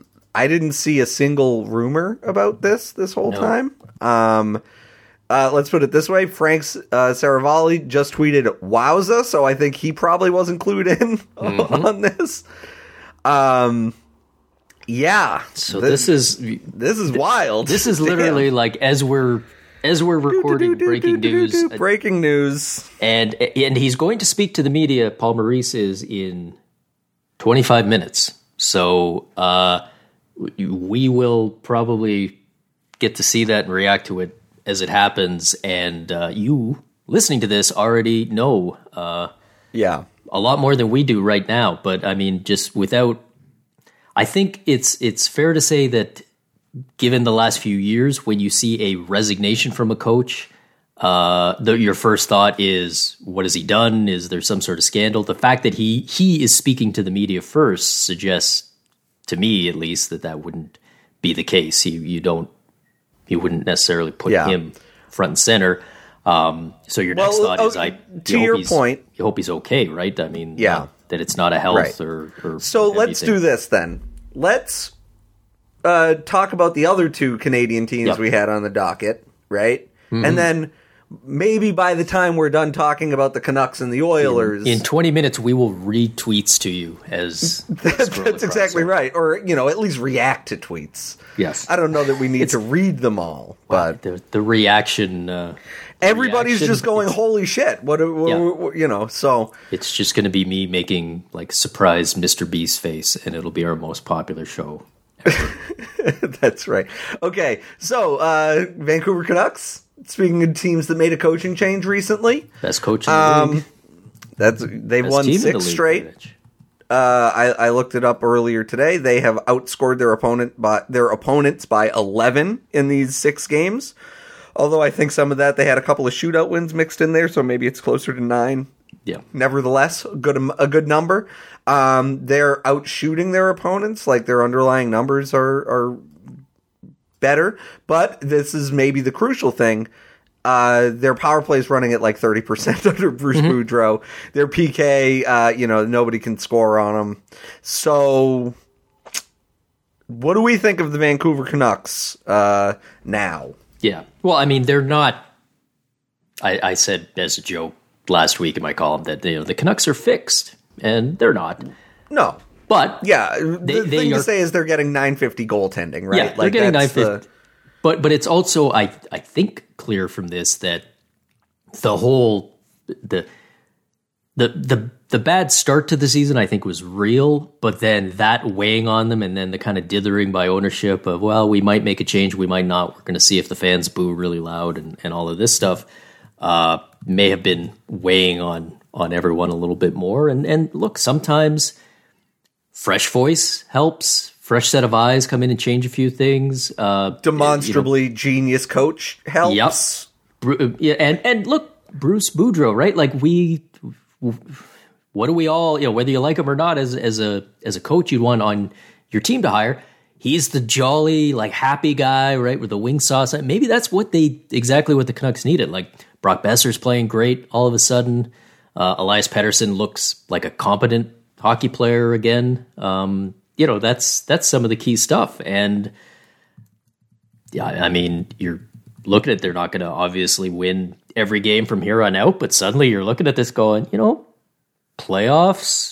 I didn't see a single rumor about this this whole no. time. Um, uh, let's put it this way. Frank uh, Saravalli just tweeted, wowza, so I think he probably wasn't clued in mm-hmm. on this. Um, yeah. So this, this is... This is wild. This is literally Damn. like as we're... As we're recording do, do, do, breaking do, do, news. Do, do, breaking news. And, and he's going to speak to the media, Paul Maurice is, in twenty-five minutes. So... Uh, we will probably get to see that and react to it as it happens. And uh, you, listening to this, already know uh, yeah, a lot more than we do right now. But, I mean, just without... I think it's it's fair to say that given the last few years, when you see a resignation from a coach, uh, the, your first thought is, what has he done? Is there some sort of scandal? The fact that he he is speaking to the media first suggests, to me at least, that that wouldn't be the case. You you don't you wouldn't necessarily put yeah. him front and center. Um, so your next well, thought oh, is, I to your point, you hope he's okay, right? I mean, yeah, uh, that it's not a health right. or, or. So let's do this then. Let's uh, talk about the other two Canadian teams yep. we had on the docket, right? Mm-hmm. And then maybe by the time we're done talking about the Canucks and the Oilers... In, in twenty minutes, we will read tweets to you as... that, that's exactly it. right. Or, you know, at least react to tweets. Yes. I don't know that we need it's, to read them all, well, but... The, the reaction... Uh, everybody's reaction, just going, holy shit. What, what, yeah. what, you know, so... It's just going to be me making, like, surprised Mister Beast face, and it'll be our most popular show ever. That's right. Okay, so, uh, Vancouver Canucks... Speaking of teams that made a coaching change recently, best coach in the um, league. That's they've best won six straight. Uh, I, I looked it up earlier today. They have outscored their opponent by their opponents by eleven in these six games. Although I think some of that they had a couple of shootout wins mixed in there, so maybe it's closer to nine. Yeah. Nevertheless, a good a good number. Um, they're outshooting their opponents. Like their underlying numbers are are. better, but this is maybe the crucial thing. Uh, their power play is running at like thirty percent under Bruce mm-hmm. Boudreau. Their P K, uh, you know, nobody can score on them. So, what do we think of the Vancouver Canucks uh, now? Yeah. Well, I mean, they're not... I, I said as a joke last week in my column that, you know, the Canucks are fixed, and they're not. No. But yeah, the they, they thing are, to say is they're getting nine fifty goaltending, right? Yeah, they're like getting nine fifty. The... But but it's also I I think clear from this that the whole the the the the bad start to the season I think was real, but then that weighing on them, and then the kind of dithering by ownership of, well, we might make a change, we might not. We're going to see if the fans boo really loud and, and all of this stuff uh, may have been weighing on on everyone a little bit more. And and look, sometimes fresh voice helps. Fresh set of eyes come in and change a few things. Uh, Demonstrably you know, genius coach helps. Yep. Bru- yeah, and and look, Bruce Boudreau, right? Like we, what do we all, you know, whether you like him or not, as as a as a coach, you'd want on your team to hire. He's the jolly, like happy guy, right, with the wing sauce. Maybe that's what they exactly what the Canucks needed. Like Brock Besser's playing great all of a sudden. Uh, Elias Pettersson looks like a competent hockey player again. Um, you know, that's that's some of the key stuff. And yeah, I mean, you're looking at they're not going to obviously win every game from here on out, but suddenly you're looking at this going, you know, playoffs,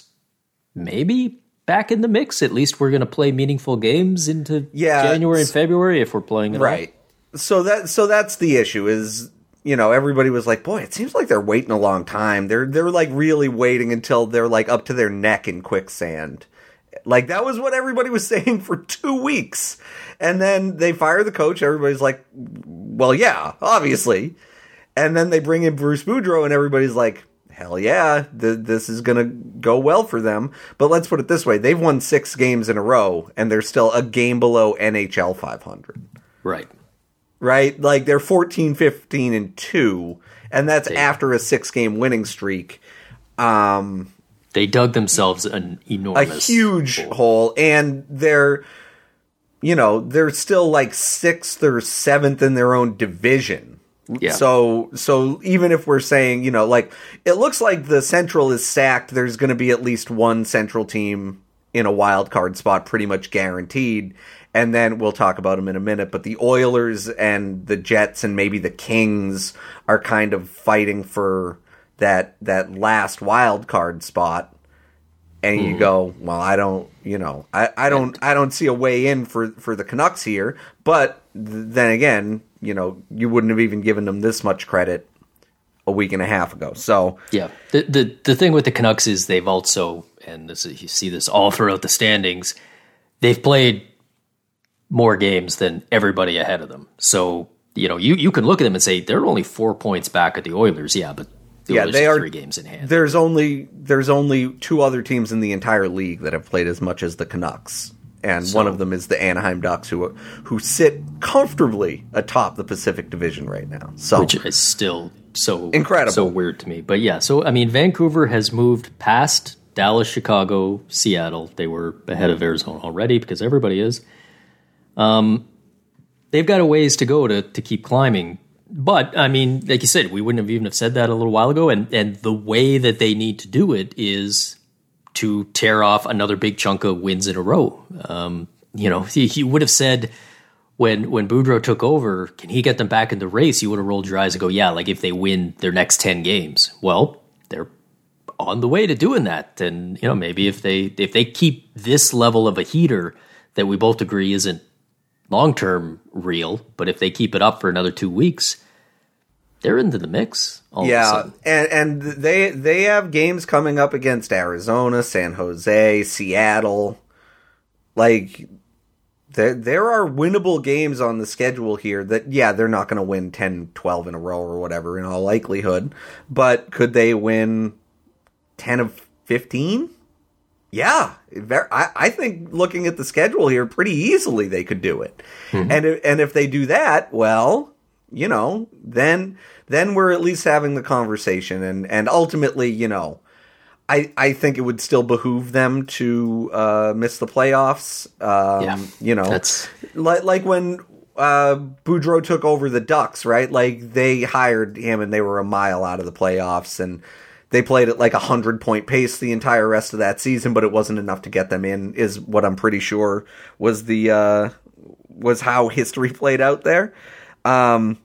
maybe back in the mix. At least we're going to play meaningful games into yeah, January and February if we're playing it right. all. So that so that's the issue is, you know, everybody was like, boy, it seems like they're waiting a long time. They're they're like really waiting until they're like up to their neck in quicksand. Like that was what everybody was saying for two weeks. And then they fire the coach. Everybody's like, well, yeah, obviously. And then they bring in Bruce Boudreau and everybody's like, hell yeah, th- this is going to go well for them. But let's put it this way. They've won six games in a row and they're still a game below N H L five hundred. Right. Right? Like they're fourteen, fifteen, and two. And that's they, after a six-game winning streak. Um... They dug themselves an enormous a huge hole. hole, and they're, you know, they're still like sixth or seventh in their own division. Yeah. So, so even if we're saying, you know, like it looks like the Central is stacked, there's going to be at least one Central team in a wild card spot, pretty much guaranteed. And then we'll talk about them in a minute. But the Oilers and the Jets and maybe the Kings are kind of fighting for that that last wild card spot, and you mm. go, well, I don't, you know, I, I don't I don't see a way in for, for the Canucks here. But th- then again, you know, you wouldn't have even given them this much credit a week and a half ago. So yeah, the the the thing with the Canucks is they've also, and this is, you see this all throughout the standings, they've played more games than everybody ahead of them. So you know, you you can look at them and say they're only four points back at the Oilers. Yeah, but The yeah, they are three games in hand. There's only there's only two other teams in the entire league that have played as much as the Canucks, and so, one of them is the Anaheim Ducks, who who sit comfortably atop the Pacific Division right now. So, which is still so incredible, so weird to me. But yeah, so I mean, Vancouver has moved past Dallas, Chicago, Seattle. They were ahead of Arizona already because everybody is. Um, they've got a ways to go to to keep climbing. But, I mean, like you said, we wouldn't have even have said that a little while ago. And, and the way that they need to do it is to tear off another big chunk of wins in a row. Um, you know, he, he would have said when when Boudreau took over, can he get them back in the race? You would have rolled your eyes and go, yeah, like if they win their next ten games. Well, they're on the way to doing that. And, you know, maybe if they if they keep this level of a heater that we both agree isn't long-term real, but if they keep it up for another two weeks, they're into the mix. All yeah, of a sudden. and and they they have games coming up against Arizona, San Jose, Seattle. Like there there are winnable games on the schedule here that, yeah, they're not going to win ten, twelve in a row or whatever in all likelihood, but could they win ten of fifteen? Yeah, I, I think looking at the schedule here, pretty easily they could do it. Mm-hmm. And if, and if they do that, well, you know, then then we're at least having the conversation. And, and ultimately, you know, I I think it would still behoove them to uh, miss the playoffs. Um, yeah, you know, that's like like when uh, Boudreau took over the Ducks, right? Like they hired him and they were a mile out of the playoffs, and they played at like a hundred point pace the entire rest of that season, but it wasn't enough to get them in, is what I'm pretty sure was the, uh, was how history played out there. Um,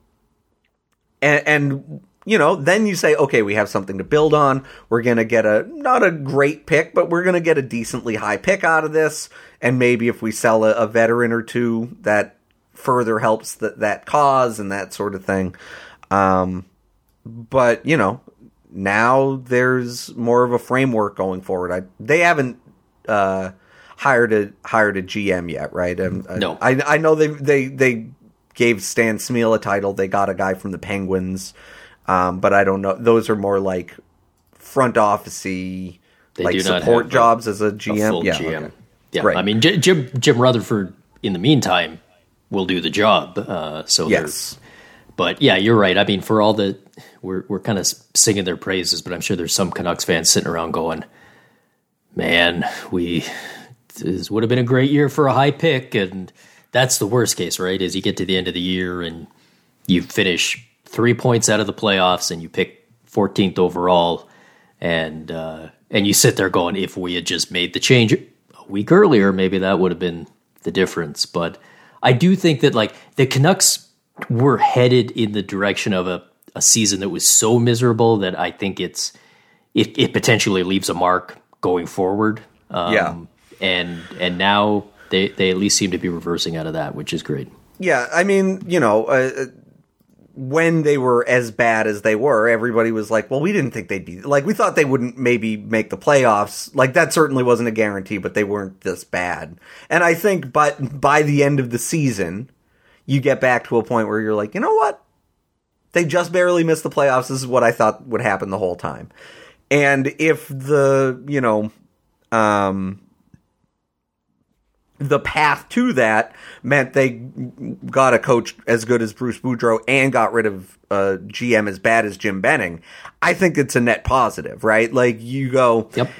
and, and, you know, then you say, okay, we have something to build on. We're going to get a, not a great pick, but we're going to get a decently high pick out of this. And maybe if we sell a, a veteran or two, that further helps that, that cause and that sort of thing. Um, but, you know, now there's more of a framework going forward. I they haven't uh, hired a hired a G M yet, right? Um, no, I I know they they they gave Stan Smeel a title. They got a guy from the Penguins, um, but I don't know. Those are more like front office-y, They like do not support have a- jobs as a G a M. full yeah, G M. okay. Yeah, Right. I mean, J- Jim Jim Rutherford in the meantime will do the job. Uh, so they're- Yes. but yeah, you're right. I mean, for all the we're we're kind of singing their praises, but I'm sure there's some Canucks fans sitting around going, "Man, we this would have been a great year for a high pick," and that's the worst case, right? Is you get to the end of the year and you finish three points out of the playoffs and you pick fourteenth overall, and uh, and you sit there going, "If we had just made the change a week earlier, maybe that would have been the difference." But I do think that like the Canucks were headed in the direction of a, a season that was so miserable that I think it's it, it potentially leaves a mark going forward. Um, Yeah. and and now they they at least seem to be reversing out of that, which is great. Yeah, I mean, you know, uh, when they were as bad as they were, everybody was like, well, we didn't think they'd be, like, we thought they wouldn't maybe make the playoffs. Like, that certainly wasn't a guarantee, but they weren't this bad. And I think by, by the end of the season, you get back to a point where you're like, you know what? They just barely missed the playoffs. This is what I thought would happen the whole time. And if the, you know, um... the path to that meant they got a coach as good as Bruce Boudreau and got rid of a G M as bad as Jim Benning, I think it's a net positive, right? Like, you go, Yep.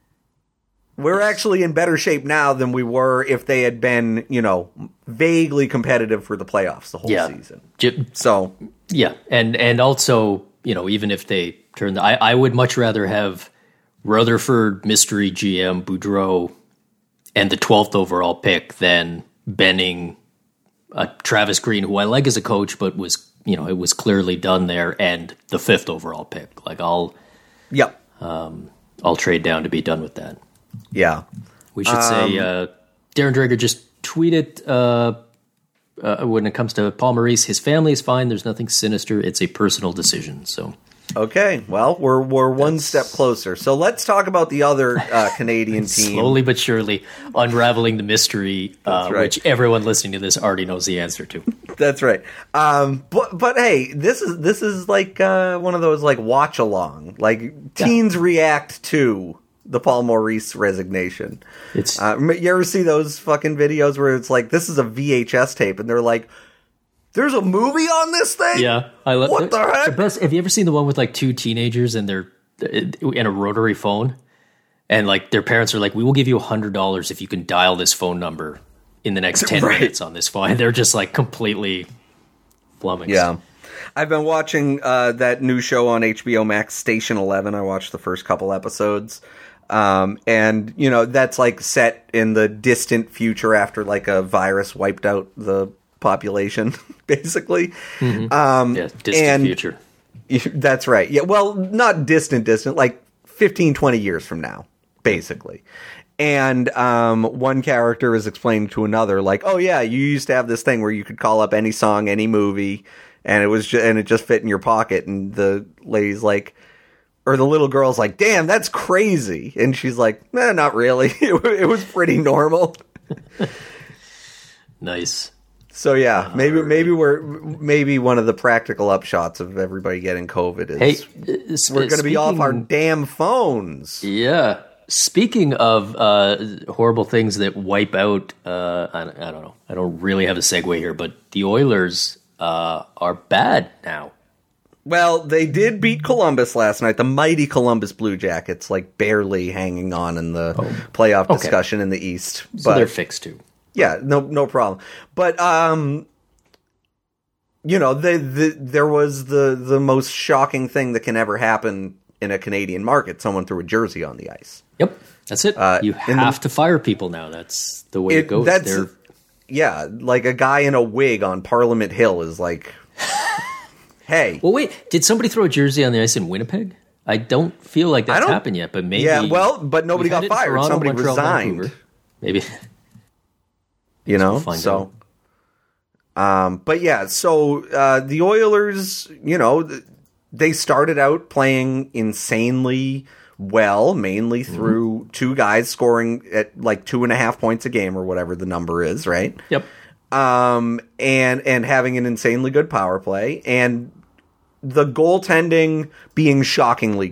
we're actually in better shape now than we were if they had been, you know, vaguely competitive for the playoffs the whole Yeah. season. J- So, Yeah, and and also, you know, even if they turn, the, I I would much rather have Rutherford, mystery G M, Boudreau, and the twelfth overall pick than Benning, uh, Travis Green, who I like as a coach, but was, you know, it was clearly done there, and the fifth overall pick. Like, I'll yep. I'll trade down to be done with that. Yeah. We should say uh, Darren Dreger just tweeted uh, uh, when it comes to Paul Maurice, his family is fine. There's nothing sinister. It's a personal decision. So. Okay, well, we're we're one step closer. So let's talk about the other uh, Canadian team. Slowly but surely unraveling the mystery, uh, right. which everyone listening to this already knows the answer to. That's right. Um, but but hey, this is this is like uh, one of those like watch along, like teens react to the Paul Maurice resignation. It's Uh, you ever see those fucking videos where it's like this is a V H S tape, and they're like, "There's a movie on this thing." yeah, I love What the heck? The best. Have you ever seen the one with like two teenagers and they're in a rotary phone, and like their parents are like, "We will give you a hundred dollars if you can dial this phone number in the next ten Right. minutes on this phone." And they're just like completely flummoxed. Yeah. I've been watching uh, that new show on H B O Max, Station Eleven. I watched the first couple episodes. Um, and, you know, that's like set in the distant future after like a virus wiped out the population, basically. Mm-hmm. Um, yeah, distant and future. That's right. Yeah, well, not distant, distant, like fifteen, twenty years from now, basically. And um, one character is explaining to another, like, "Oh yeah, you used to have this thing where you could call up any song, any movie, and it was ju- and it just fit in your pocket." And the lady's like, or the little girl's like, "Damn, that's crazy," and she's like, "Nah, not really. it, w- it was pretty normal." Nice. So yeah, maybe maybe we're maybe one of the practical upshots of everybody getting COVID is Hey, we're going to be off our damn phones. Yeah. Speaking of uh, horrible things that wipe out, uh, I, I don't know. I don't really have a segue here, but the Oilers uh, are bad now. Well, they did beat Columbus last night. The mighty Columbus Blue Jackets, like barely hanging on in the playoff okay. discussion in the East. So But they're fixed too. yeah, no, no problem. But um, you know, the, the there was the the most shocking thing that can ever happen in a Canadian market. Someone threw a jersey on the ice. Yep, that's it. Uh, you in the- have to fire people now. That's the way it, It, goes. that's They're, yeah, like a guy in a wig on Parliament Hill is like, hey. well, wait. Did somebody throw a jersey on the ice in Winnipeg? I don't feel like that's don't- happened yet, but maybe. Yeah, well, but nobody We've had got it in fired. Toronto, Somebody Montreal, resigned. Vancouver. Maybe. You know, find so. Um, but yeah, so uh, the Oilers, you know, th- they started out playing insanely well, mainly through mm-hmm. two guys scoring at like two and a half points a game or whatever the number is, right? Yep. Um, and and having an insanely good power play, and the goaltending being shockingly good.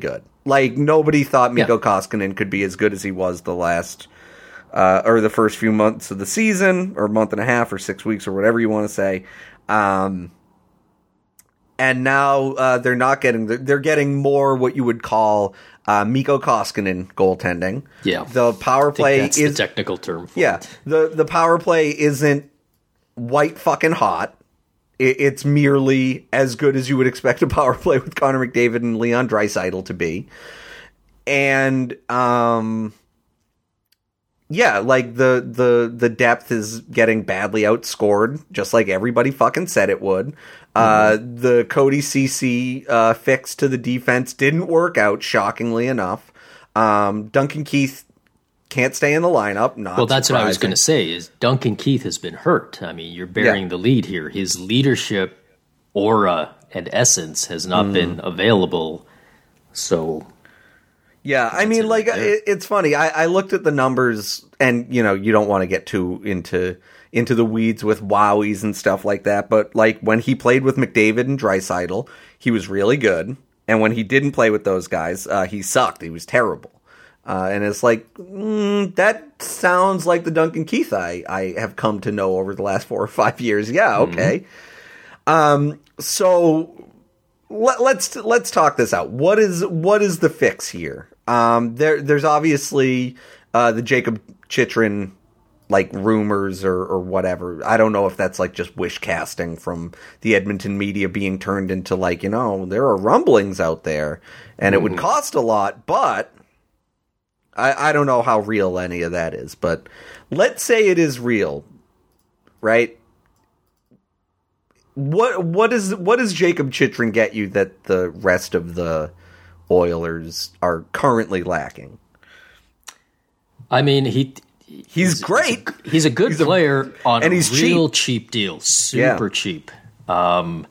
Like, nobody thought Mikko Yeah. Koskinen could be as good as he was the last, uh, or the first few months of the season, or month and a half, or six weeks, or whatever you want to say. Um, and now uh, they're not getting, they're getting more what you would call uh, Mikko Koskinen goaltending. Yeah. The power I think play that's is the technical term for yeah. it. The the power play isn't white fucking hot. It, it's merely as good as you would expect a power play with Connor McDavid and Leon Draisaitl to be. And um yeah, like the the the depth is getting badly outscored, just like everybody fucking said it would. Uh, the Cody Ceci uh, fix to the defense didn't work out, shockingly enough. Um, Duncan Keith can't stay in the lineup. Not Well, that's what I was surprising. going to say. Is Duncan Keith has been hurt. I mean, you're bearing Yeah. the lead here. His leadership, aura, and essence has Mm. not been available. So Yeah, I mean, it like, right there. it, it's funny. I, I looked at the numbers, and, you know, you don't want to get too into into the weeds with wowies and stuff like that, but, like, when he played with McDavid and Draisaitl, he was really good, and when he didn't play with those guys, uh, he sucked. He was terrible. Uh, and it's like, mm, that sounds like the Duncan Keith I, I have come to know over the last four or five years. Yeah, okay. Mm-hmm. Um, so let, let's let's talk this out. What is what is the fix here? Um, there there's obviously uh, the Jacob Chychrun like rumors or, or whatever. I don't know if that's like just wish casting from the Edmonton media being turned into like, you know, there are rumblings out there and it would cost a lot, but I, I don't know how real any of that is. But let's say it is real, right? What what is what does Jacob Chychrun get you that the rest of the Oilers are currently lacking? I mean, he He's, great. He's a, he's a good He's a- player on and a he's real cheap, deal, super Yeah. cheap. Um,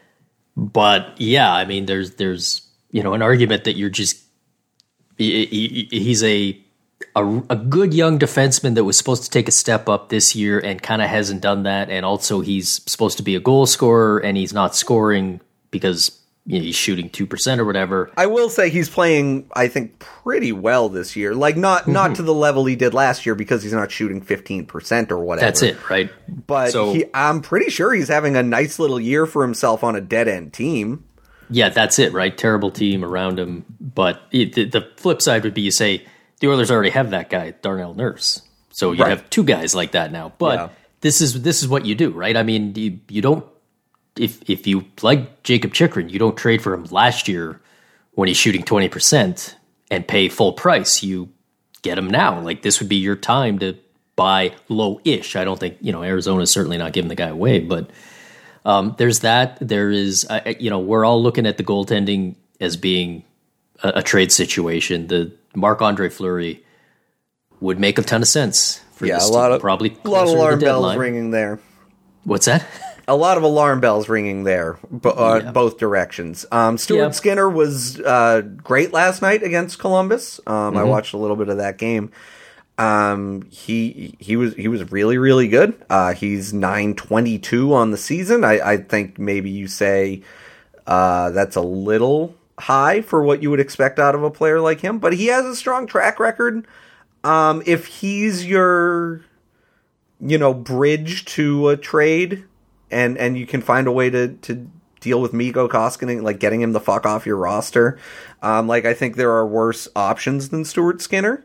but yeah, I mean, there's there's you know an argument that you're just he, he, he's a, a a good young defenseman that was supposed to take a step up this year and kind of hasn't done that, and also he's supposed to be a goal scorer and he's not scoring because you know, he's shooting two percent or whatever. I will say he's playing, I think, pretty well this year. Like, not not to the level he did last year because he's not shooting fifteen percent or whatever. That's it, right? But So- he, I'm pretty sure he's having a nice little year for himself on a dead-end team. Yeah, that's it, right? Terrible team around him. But it, the, the flip side would be you say the Oilers already have that guy, Darnell Nurse. So you Right. have two guys like that now. But Yeah. this is this is what you do, right? I mean, you, you don't if if you like Jacob Chychrun, you don't trade for him last year when he's shooting twenty percent and pay full price. You get him now. Like this would be your time to buy low-ish. I don't think, you know, Arizona's certainly not giving the guy away, but Um, there's that. There is, uh, you know, we're all looking at the goaltending as being a, a trade situation. The Marc-Andre Fleury would make a ton of sense for Yeah, this a lot team, of probably a lot of closer to the alarm bells deadline. ringing there. What's that? A lot of alarm bells ringing there, bo- uh, Yeah. both directions. Um, Stuart Yeah. Skinner was uh, great last night against Columbus. Um, I Mm-hmm. watched a little bit of that game. Um, he he was he was really really good. Uh, he's nine twenty two on the season. I, I think maybe you say uh, that's a little high for what you would expect out of a player like him, but he has a strong track record. Um, if he's your you know bridge to a trade, and and you can find a way to to deal with Mikko Koskinen, like getting him the fuck off your roster, um, like I think there are worse options than Stuart Skinner.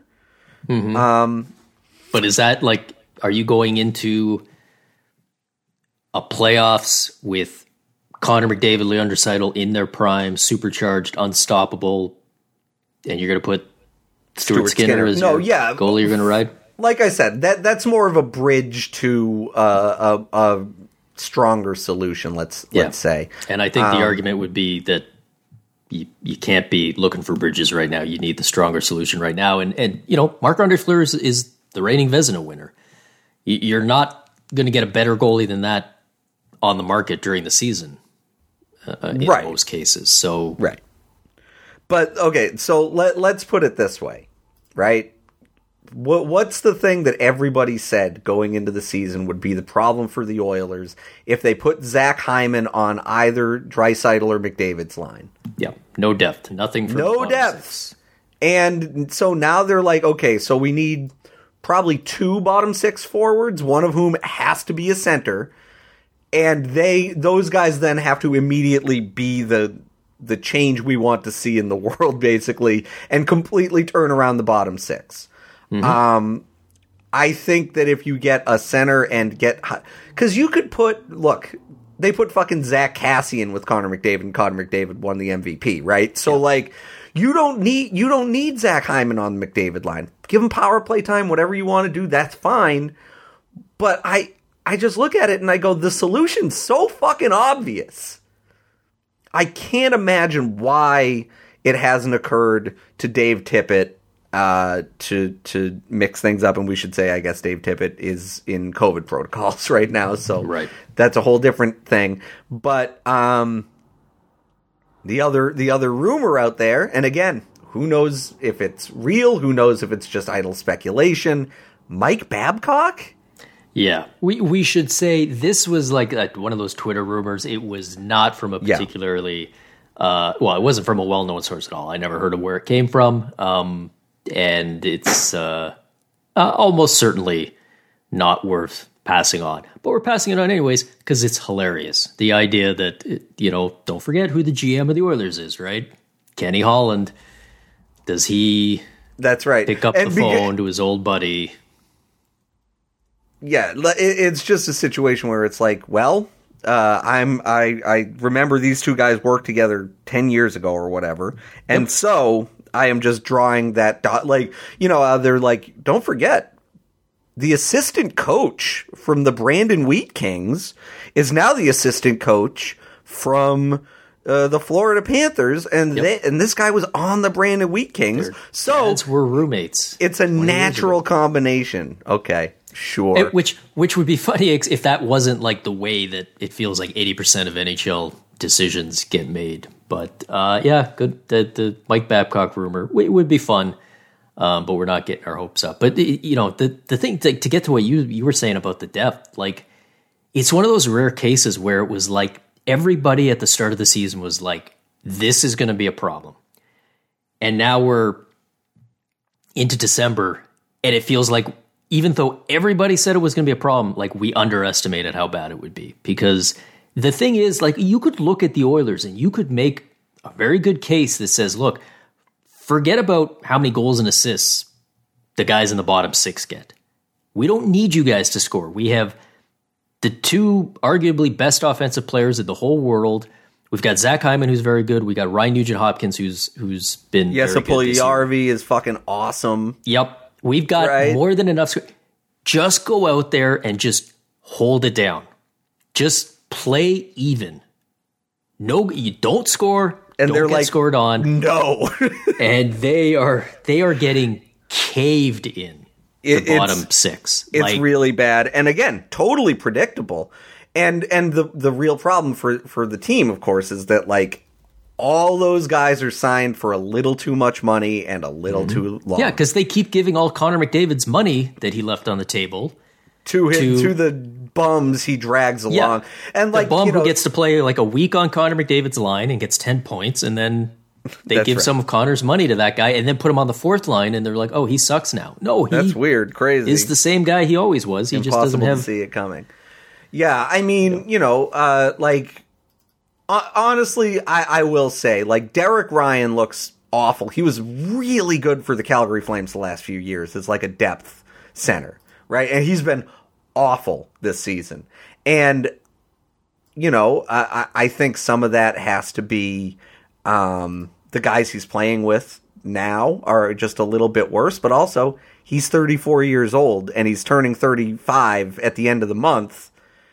But is that like, are you going into a playoffs with Connor McDavid, Leon Draisaitl in their prime, supercharged, unstoppable, and you're going to put Stuart, Stuart Skinner, Skinner. as No, your yeah. goalie you're going to ride? Like I said, that that's more of a bridge to uh, a, a stronger solution. Let's Yeah. let's say. And I think Um, the argument would be that you, you can't be looking for bridges right now. You need the stronger solution right now. And, and you know, Marc-Andre Fleury is, is the reigning Vezina winner. You- You're not going to get a better goalie than that on the market during the season uh, in Right. most cases. So Right. But okay, so let let's put it this way, right? What what's the thing that everybody said going into the season would be the problem for the Oilers if they put Zach Hyman on either Draisaitl or McDavid's line? yeah, no depth, nothing. For no depths. And so now they're like, okay, so we need probably two bottom six forwards, one of whom has to be a center. And they, those guys then have to immediately be the the change we want to see in the world, basically, and completely turn around the bottom six. Mm-hmm. Um, I think that if you get a center and get, because you could put, look, they put fucking Zach Cassian with Connor McDavid, and Connor McDavid won the M V P, right? So yeah. like, you don't need you don't need Zach Hyman on the McDavid line. Give him power play time, whatever you want to do, that's fine. But I. I just look at it and I go, the solution's so fucking obvious. I can't imagine why it hasn't occurred to Dave Tippett uh, to to mix things up. And we should say, I guess Dave Tippett is in COVID protocols right now, so right. that's a whole different thing. But um, the other the other rumor out there, and again, who knows if it's real? Who knows if it's just idle speculation? Mike Babcock. Yeah, we we should say this was like a, one of those Twitter rumors. It was not from a particularly, yeah. uh, well, it wasn't from a well-known source at all. I never heard of where it came from, um, and it's uh, uh, almost certainly not worth passing on. But we're passing it on anyways because it's hilarious. The idea that, you know, don't forget who the G M of the Oilers is, right? Kenny Holland. Does he That's right. pick up and the beca- phone to his old buddy? Yeah, it's just a situation where it's like, well, uh, I'm I I remember these two guys worked together ten years ago or whatever, and yep. so I am just drawing that dot. Like, you know, uh, they're like, don't forget, the assistant coach from the Brandon Wheat Kings is now the assistant coach from uh, the Florida Panthers, and yep. they, and this guy was on the Brandon Wheat Kings. Their so dads were roommates. It's a natural combination. Okay. Sure. It, which which would be funny if that wasn't like the way that it feels like eighty percent of N H L decisions get made. But uh, yeah, good. The, the Mike Babcock rumor it would be fun, um, but we're not getting our hopes up. But you know, the the thing to, to get to what you you were saying about the depth, like it's one of those rare cases where it was like everybody at the start of the season was like, this is going to be a problem, and now we're into December, and it feels like, even though everybody said it was going to be a problem, like we underestimated how bad it would be. Because the thing is, like, you could look at the Oilers and you could make a very good case that says, look, forget about how many goals and assists the guys in the bottom six get. We don't need you guys to score. We have the two arguably best offensive players in the whole world. We've got Zach Hyman, who's very good. We got Ryan Nugent-Hopkins, who's who's been yes, very good this year. Puljujarvi is fucking awesome. Yep. We've got right. more than enough. Just go out there and just hold it down. Just play even. No, you don't score. And don't they're get like, scored on. No. And they are they are getting caved in. It, the bottom it's, six. It's like, really bad. And again, totally predictable. And and the the real problem for for the team, of course, is that like, all those guys are signed for a little too much money and a little mm-hmm. too long. Yeah, because they keep giving all Connor McDavid's money that he left on the table to his, to, to the bums he drags along. Yeah, and like the bum you know, who gets to play like a week on Connor McDavid's line and gets ten points, and then they give right. some of Connor's money to that guy, and then put him on the fourth line, and they're like, "Oh, he sucks now." No, he that's weird, crazy. Is the same guy he always was. He Impossible just doesn't have to see it coming. Yeah, I mean, yeah. you know, uh, like. Honestly, I, I will say, like, Derek Ryan looks awful. He was really good for the Calgary Flames the last few years as, like, a depth center, right? And he's been awful this season. And, you know, I, I think some of that has to be um, the guys he's playing with now are just a little bit worse. But also, he's thirty-four years old, and he's turning thirty-five at the end of the month.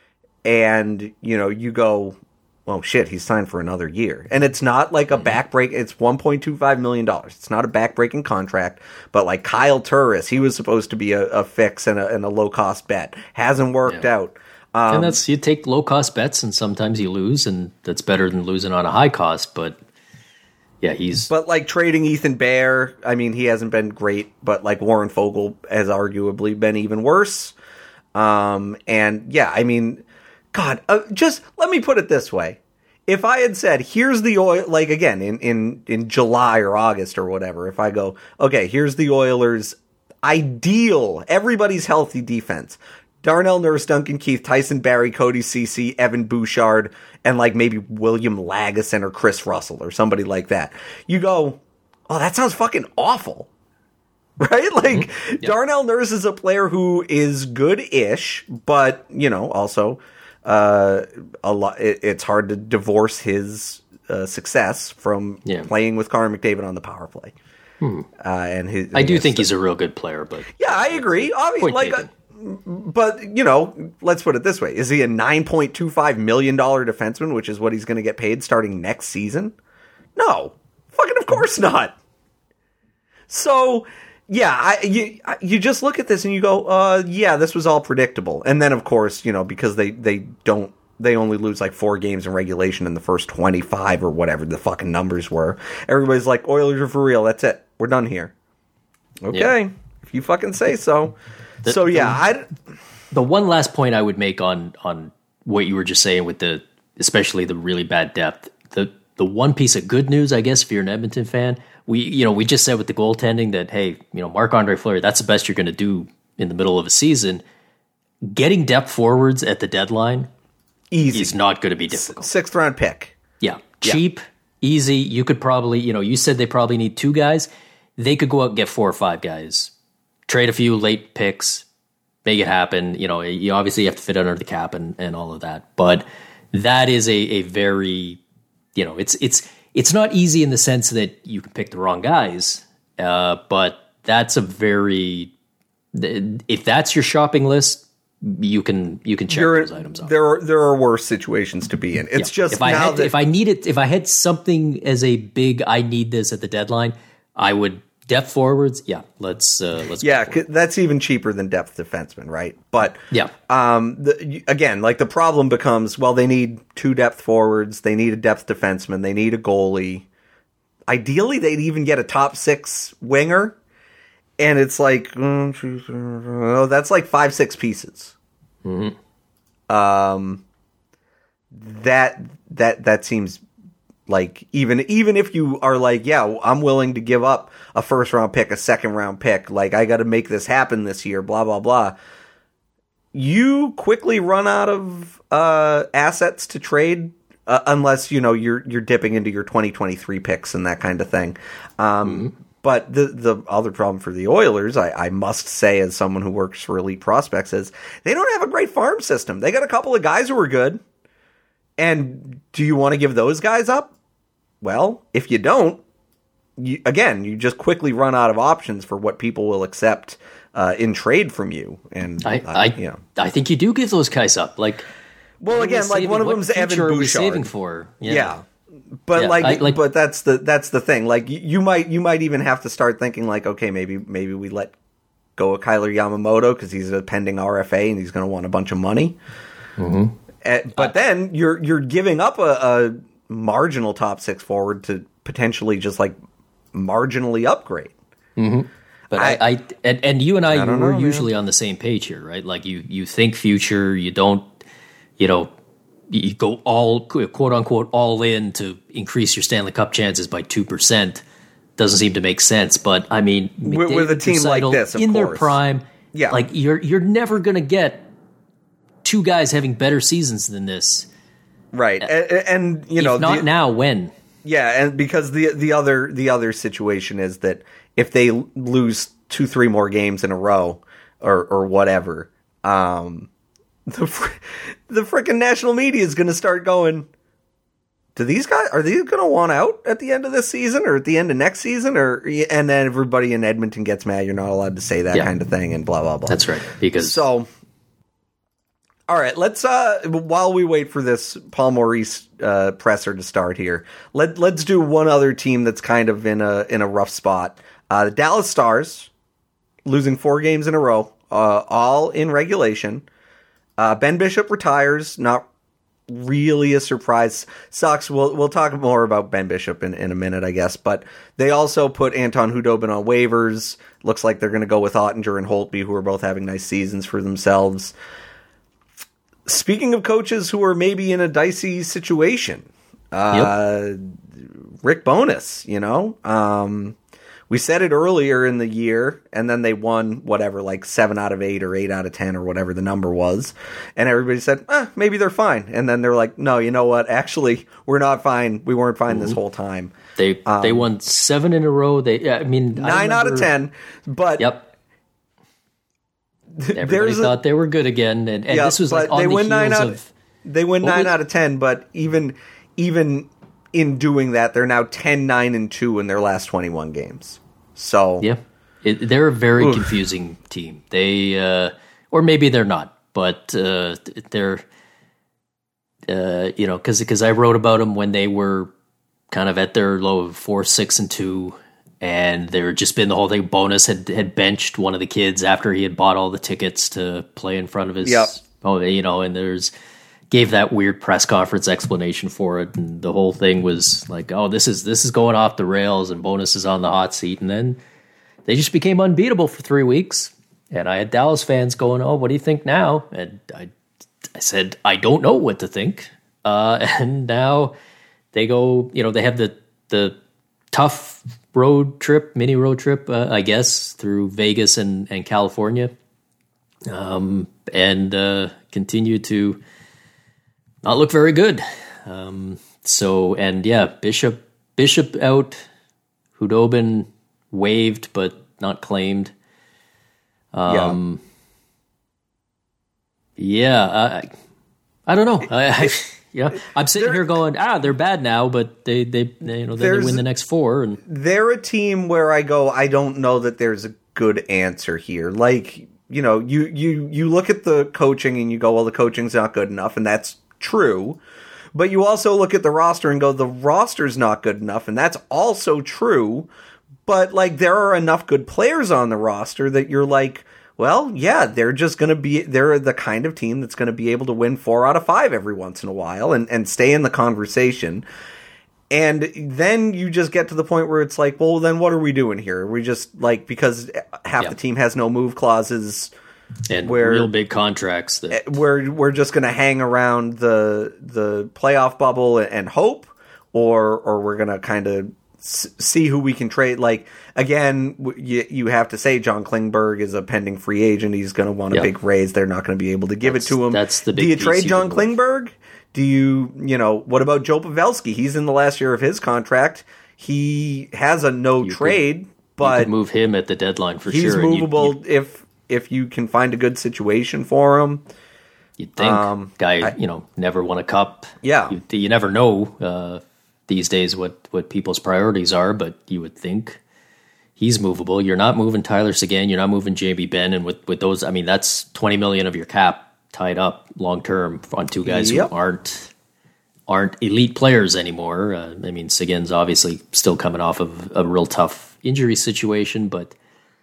And, you know, you go... well, shit, he's signed for another year. And it's not like a backbreak. It's one point two five million dollars. It's not a backbreaking contract. But like Kyle Turris, he was supposed to be a, a fix and a, and a low-cost bet. Hasn't worked yeah. out. Um, and that's, you take low-cost bets, and sometimes you lose, and that's better than losing on a high cost. But, yeah, he's... But like trading Ethan Bear, I mean, he hasn't been great. But like Warren Fogle has arguably been even worse. Um, and, yeah, I mean... God, uh, just let me put it this way. if I had said, here's the oil, like again, in, in, in July or August or whatever, if I go, okay, here's the Oilers' ideal, everybody's healthy defense. Darnell Nurse, Duncan Keith, Tyson Barrie, Cody Ceci, Evan Bouchard, and like maybe William Lagesson or Chris Russell or somebody like that. You go, oh, that sounds fucking awful. Right? Like, mm-hmm. Yep. Darnell Nurse is a player who is good-ish, but, you know, also uh, a lot. It, it's hard to divorce his uh, success from yeah. playing with Connor McDavid on the power play. Hmm. Uh, and his, I do think he's a real good player, but yeah, I agree. Obviously, like, uh, but you know, let's put it this way: is he a nine point two five million dollar defenseman, which is what he's going to get paid starting next season? No, fucking of course not. So. Yeah, I, you you just look at this and you go, uh, yeah, this was all predictable. And then, of course, you know, because they, they don't, they only lose like four games in regulation in the first twenty-five or whatever the fucking numbers were. Everybody's like, Oilers are for real. That's it. We're done here. Okay, yeah. If you fucking say so. The, so yeah, the, I. The one last point I would make on on what you were just saying with the, especially the really bad depth. The the one piece of good news, I guess, if you're an Edmonton fan. We, you know, we just said with the goaltending that, hey, you know, Marc-Andre Fleury, that's the best you're going to do in the middle of a season. Getting depth forwards at the deadline easy is not going to be difficult. Sixth round pick. Yeah. Cheap, yeah. Easy. You could probably, you know, you said they probably need two guys. They could go out and get four or five guys, trade a few late picks, make it happen. You know, you obviously have to fit under the cap and, and all of that. But that is a, a very, you know, it's, it's, It's not easy in the sense that you can pick the wrong guys, uh, but that's a very if that's your shopping list, you can you can check You're, those items off. There are there are worse situations to be in. It's yeah. just if I now had that, if I needed if I had something as a big I need this at the deadline, I would depth forwards. Yeah, let's uh, let's yeah. That's even cheaper than depth defensemen, right? But yeah, um, the, again, like the problem becomes, well, they need two depth forwards, they need a depth defenseman, they need a goalie. Ideally, they'd even get a top six winger, and it's like oh, that's like five six pieces. Mm-hmm. Um, that that that seems. Like, even even if you are like, yeah, I'm willing to give up a first round pick, a second round pick, like, I got to make this happen this year, blah, blah, blah. You quickly run out of uh, assets to trade uh, unless, you know, you're you're dipping into your twenty twenty-three picks and that kind of thing. Um, mm-hmm. But the, the other problem for the Oilers, I, I must say, as someone who works for Elite Prospects, is they don't have a great farm system. They got a couple of guys who are good. And do you want to give those guys up? Well, if you don't, you, again, you just quickly run out of options for what people will accept uh, in trade from you. And I, uh, I, you know, I think you do give those guys up. Like, well, again, like one of them's Evan Bouchard. What we saving for? Yeah, yeah. but yeah, like, I, like, but that's the that's the thing. Like, you might you might even have to start thinking like, okay, maybe maybe we let go of Kyler Yamamoto because he's a pending R F A and he's going to want a bunch of money. Mm-hmm. Uh, but uh, then you're you're giving up a, a marginal top six forward to potentially just like marginally upgrade. Mm-hmm. But I, I, I and, and you and I, I we're know, usually man. on the same page here, right? Like you, you think future, you don't, you know, you go all quote unquote all in to increase your Stanley Cup chances by two percent. Doesn't seem to make sense, but I mean, with, with a team like this, of in course. their prime, yeah, like you're you're never going to get two guys having better seasons than this. Right, and, and you know, if not the, now, when? Yeah, and because the the other the other situation is that if they lose two, three more games in a row, or or whatever, um, the fr- the freaking national media is going to start going. Do these guys are these going to want out at the end of this season or at the end of next season, or and then everybody in Edmonton gets mad? You're not allowed to say that yeah. kind of thing, and blah blah blah. That's right. Because so. All right, let's uh while we wait for this Paul Maurice uh, presser to start here, let let's do one other team that's kind of in a in a rough spot. Uh, the Dallas Stars losing four games in a row, uh, all in regulation. Uh, Ben Bishop retires, not really a surprise. Sucks. We'll we'll talk more about Ben Bishop in, in a minute, I guess. But they also put Anton Khudobin on waivers. Looks like they're going to go with Ottinger and Holtby, who are both having nice seasons for themselves. Speaking of coaches who are maybe in a dicey situation, Uh, yep. Rick Bowness, you know, um, we said it earlier in the year, and then they won whatever, like seven out of eight or eight out of ten or whatever the number was. And everybody said, eh, maybe they're fine. And then they're like, no, you know what? Actually, we're not fine. We weren't fine mm-hmm. this whole time. They um, they won seven in a row. They, I mean, nine I remember, out of ten. But yep, everybody thought a, they were good again, and, and yeah, this was like on they the win heels nine out, of they win nine was, out of ten. But even even in doing that, they're now ten, nine, and two in their last twenty-one games. So yeah, it, they're a very oof. confusing team. They uh, or maybe they're not, but uh, they're uh, you know because because I wrote about them when they were kind of at their low of four, six, and two, and they were just been the whole thing. Bonus had had benched one of the kids after he had bought all the tickets to play in front of his. Yep. Oh, you know, and there's gave that weird press conference explanation for it, and the whole thing was like, oh, this is this is going off the rails, and Bonus is on the hot seat, and then they just became unbeatable for three weeks. And I had Dallas fans going, oh, what do you think now? And I, I said, I don't know what to think. Uh, and now they go, you know, they have the the tough road trip, mini road trip, uh, I guess, through Vegas and, and California, um, and uh, continue to not look very good. Um, so, and yeah, Bishop Bishop out, Hudobin waived but not claimed. Um, yeah, yeah I, I don't know. I, I Yeah, I'm sitting they're, here going, ah, they're bad now, but they, they, they you know, they, they win the next four. And they're a team where I go, I don't know that there's a good answer here. Like, you know, you, you, you look at the coaching and you go, well, the coaching's not good enough, and that's true. But you also look at the roster and go, the roster's not good enough, and that's also true. But, like, there are enough good players on the roster that you're like, well, yeah, they're just going to be, they're the kind of team that's going to be able to win four out of five every once in a while and, and stay in the conversation. And then you just get to the point where it's like, well, then what are we doing here? Are we just like, because half yeah. the team has no move clauses and where, real big contracts that we're, we're just going to hang around the, the playoff bubble and hope, or, or we're going to kind of see who we can trade. Like, again, you, you have to say John Klingberg is a pending free agent. He's going to want a yep. big raise. They're not going to be able to give that's, it to him. That's the big Do you trade you John Klingberg? Do you, you know, what about Joe Pavelski? He's in the last year of his contract. He has a no you trade, could, but you could move him at the deadline for he's sure. He's movable you'd, you'd, if if you can find a good situation for him. You'd think, um, guy, I, you know, never won a cup. Yeah, you, you never know. Uh, these days what, what people's priorities are, but you would think he's movable. You're not moving Tyler Seguin. You're not moving Jamie Benn. And with, with those, I mean, that's twenty million of your cap tied up long-term on two guys yep. who aren't, aren't elite players anymore. Uh, I mean, Seguin's obviously still coming off of a real tough injury situation, but,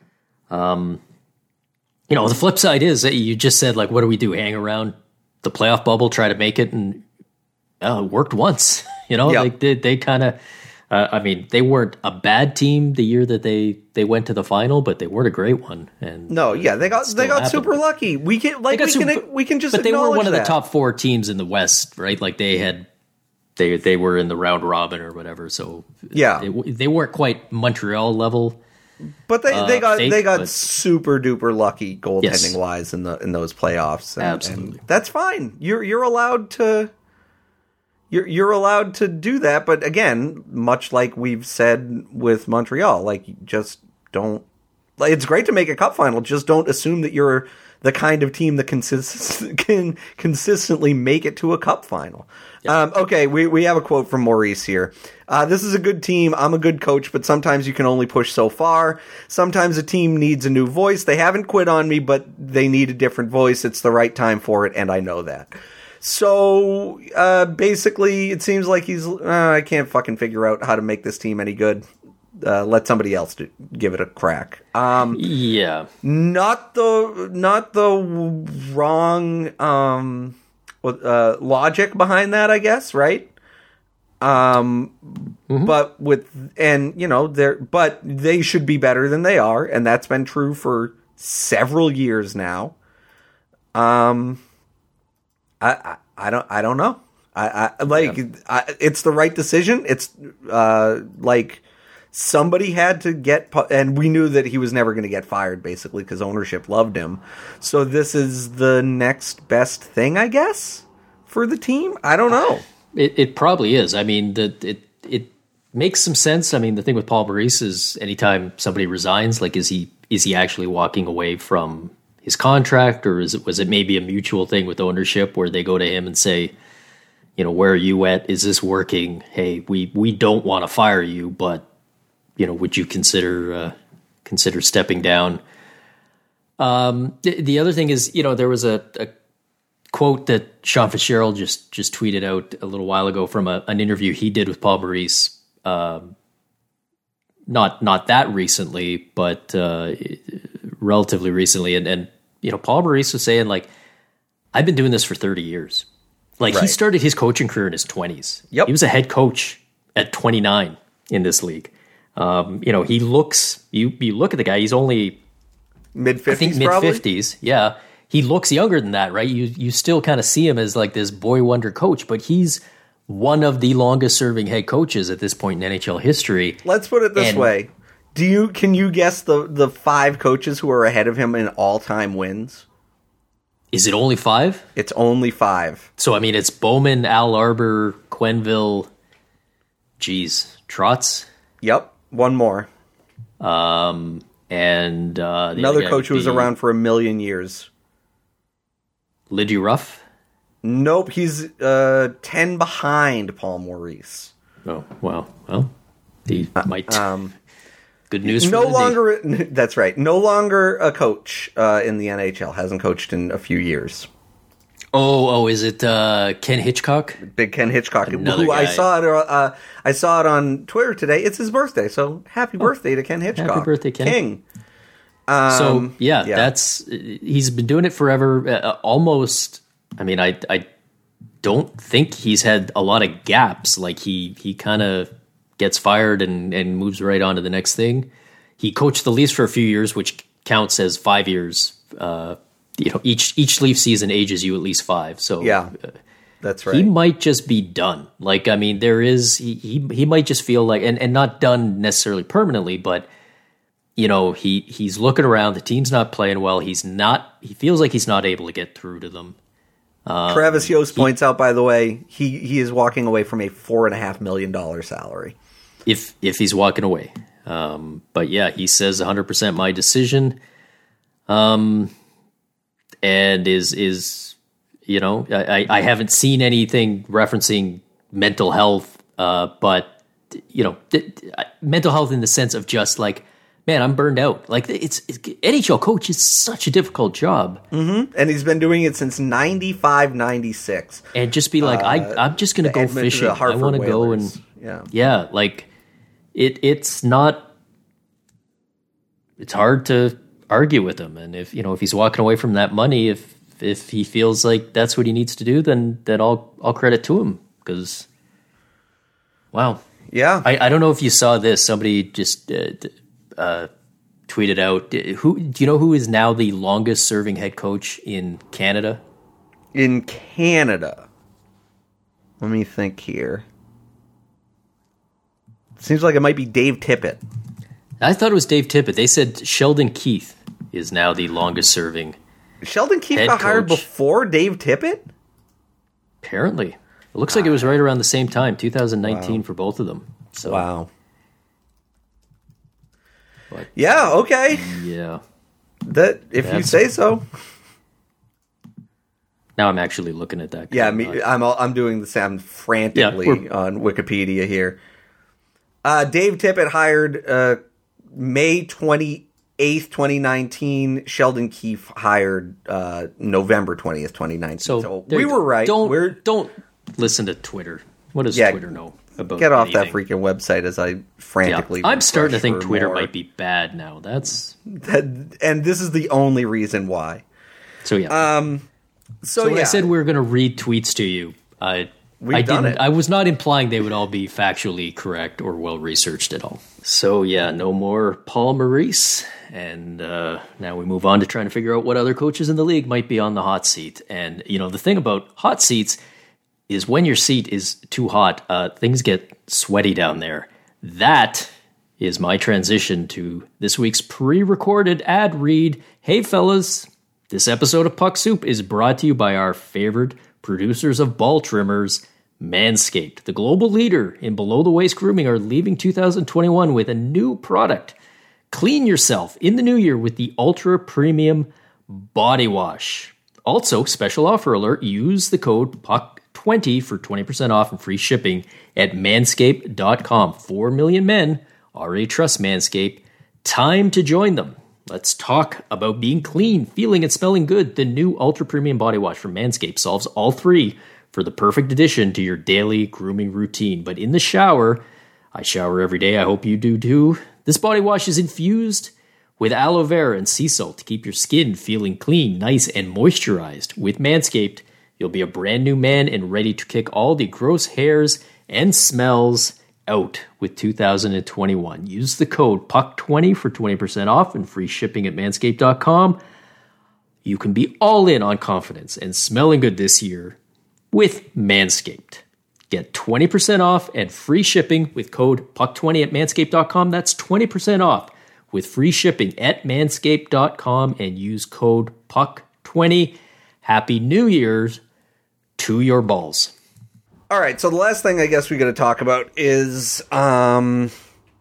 um, you know, the flip side is that you just said, like, what do we do? Hang around the playoff bubble, try to make it, and uh, it worked once. You know, yep. like they, they kind of, uh, I mean, they weren't a bad team the year that they, they went to the final, but they weren't a great one. And no, yeah, they got they got happened. super lucky. We can like we super, can we can just but they were one that. of the top four teams in the West, right? Like they had, they they were in the round robin or whatever. So yeah, they, they weren't quite Montreal level, but they, uh, they got fake, they got but, super duper lucky goaltending yes. wise in the in those playoffs. And, Absolutely, and that's fine. You're you're allowed to. You're you're allowed to do that, but again, much like we've said with Montreal, like just don't. Like, it's great to make a cup final, just don't assume that you're the kind of team that consist, can consistently make it to a cup final. Yep. Um, okay, we we have a quote from Maurice here. Uh, this is a good team. I'm a good coach, but sometimes you can only push so far. Sometimes a team needs a new voice. They haven't quit on me, but they need a different voice. It's the right time for it, and I know that. So, uh, basically, it seems like he's, uh, I can't fucking figure out how to make this team any good. Uh, let somebody else do, give it a crack. Um, yeah. Not the, not the wrong, um, uh, logic behind that, I guess, right? Um, mm-hmm. but with, and, you know, they're, but they should be better than they are, and that's been true for several years now. Um, I, I, I don't I don't know. I, I like yeah. I, it's the right decision. It's uh, like somebody had to get, and we knew that he was never going to get fired, basically, because ownership loved him. So this is the next best thing, I guess, for the team. I don't know. It, it probably is. I mean, the, it it makes some sense. I mean, the thing with Paul Maurice is anytime somebody resigns, like, is he is he actually walking away from his contract, or is it was it maybe a mutual thing with ownership where they go to him and say, you know, where are you at? Is this working? Hey, we we don't want to fire you, but you know, would you consider uh, consider stepping down? Um, the, the other thing is, you know, there was a, a quote that Sean Fitzgerald just just tweeted out a little while ago from a, an interview he did with Paul Maurice. Um, not not that recently, but uh, relatively recently, and and you know, Paul Maurice was saying, like, I've been doing this for thirty years. Like, right. He started his coaching career in his twenties. Yep. He was a head coach at twenty-nine in this league. Um, you know, he looks, you, you look at the guy, he's only mid-fifties, I think mid-fifties. Probably? Yeah. He looks younger than that, right? You you still kind of see him as like this boy wonder coach, but he's one of the longest serving head coaches at this point in N H L history. Let's put it this and, way. Do you can you guess the, the five coaches who are ahead of him in all-time wins? Is it only five? It's only five. So, I mean, it's Bowman, Al Arbour, Quenneville, geez, Trotz? Yep, one more. Um, and uh, another coach who was around for a million years. Lindy Ruff? Nope, he's uh, ten behind Paul Maurice. Oh, wow. Well, he uh, might... Um, Good news for no Lindy. longer. That's right. No longer a coach uh, in the N H L. Hasn't coached in a few years. Oh, oh, is it uh, Ken Hitchcock? Big Ken Hitchcock. Another who guy. I saw it. Uh, I saw it on Twitter today. It's his birthday, so happy oh, birthday to Ken Hitchcock. Happy birthday, Ken. King. Um, so yeah, yeah, that's he's been doing it forever. Uh, almost. I mean, I I don't think he's had a lot of gaps. Like he he kind of gets fired and and moves right on to the next thing. He coached the Leafs for a few years, which counts as five years. Uh, you know, each each Leaf season ages you at least five. So yeah, that's right. He might just be done. Like, I mean, there is he he, he might just feel like, and, and not done necessarily permanently, but you know, he he's looking around. The team's not playing well. He's not. He feels like he's not able to get through to them. Um, Travis Yost he, points out, by the way, he he is walking away from a four and a half million dollar salary. If if he's walking away. Um, but yeah, he says one hundred percent my decision. Um, and is, is, you know, I, I haven't seen anything referencing mental health, uh, but you know, mental health in the sense of just like, man, I'm burned out. Like it's, it's N H L coach is such a difficult job. Mm-hmm. And he's been doing it since ninety-five, ninety-six. And just be like, uh, I, I'm just going to go fishing. I want to go and yeah, yeah, like, It it's not it's hard to argue with him, and if you know if he's walking away from that money, if if he feels like that's what he needs to do, then then I'll I'll credit to him because wow, yeah. I, I don't know if you saw this. Somebody just uh, uh, tweeted out who do you know who is now the longest serving head coach in Canada? In Canada, let me think here. Seems like it might be Dave Tippett. I thought it was Dave Tippett. They said Sheldon Keefe is now the longest serving. Sheldon Keefe got hired before Dave Tippett? Apparently. It looks like it was right around the same time, two thousand nineteen wow. for both of them. So, wow. But, yeah, okay. Yeah. That if That's, you say so. Now I'm actually looking at that. Yeah, me, I'm I'm doing the same frantically yeah, on Wikipedia here. Uh, Dave Tippett hired uh, May twenty-eighth, twenty nineteen. Sheldon Keefe hired uh, November twentieth, twenty nineteen. So, so we were right. Don't, we're, don't listen to Twitter. What does yeah, Twitter know about Get off anything? that freaking website as I frantically... Yeah, I'm starting to think Twitter more. might be bad now. That's that, And this is the only reason why. So, yeah. Um, so, so when yeah. I said we were going to read tweets to you, I... We've I done didn't. it. I was not implying they would all be factually correct or well researched at all. So yeah, no more Paul Maurice, and uh, now we move on to trying to figure out what other coaches in the league might be on the hot seat. And you know, the thing about hot seats is when your seat is too hot, uh, things get sweaty down there. That is my transition to this week's pre-recorded ad read. Hey fellas, this episode of Puck Soup is brought to you by our favorite producers of ball trimmers, Manscaped. The global leader in below-the-waist grooming are leaving two thousand twenty-one with a new product. Clean yourself in the new year with the Ultra Premium Body Wash. Also, special offer alert, use the code puck twenty for twenty percent off and free shipping at manscaped dot com. Four million men already trust Manscaped. Time to join them. Let's talk about being clean, feeling and smelling good. The new Ultra Premium Body Wash from Manscaped solves all three for the perfect addition to your daily grooming routine. But in the shower, I shower every day, I hope you do too. This body wash is infused with aloe vera and sea salt to keep your skin feeling clean, nice, and moisturized. With Manscaped, you'll be a brand new man and ready to kick all the gross hairs and smells out with two thousand twenty-one. Use the code puck twenty for twenty percent off and free shipping at manscaped dot com. You can be all in on confidence and smelling good this year with Manscaped. Get twenty percent off and free shipping with code puck twenty at manscaped dot com. That's twenty percent off with free shipping at manscaped dot com and use code puck twenty. Happy New Year's to your balls. All right, so the last thing I guess we got to talk about is um,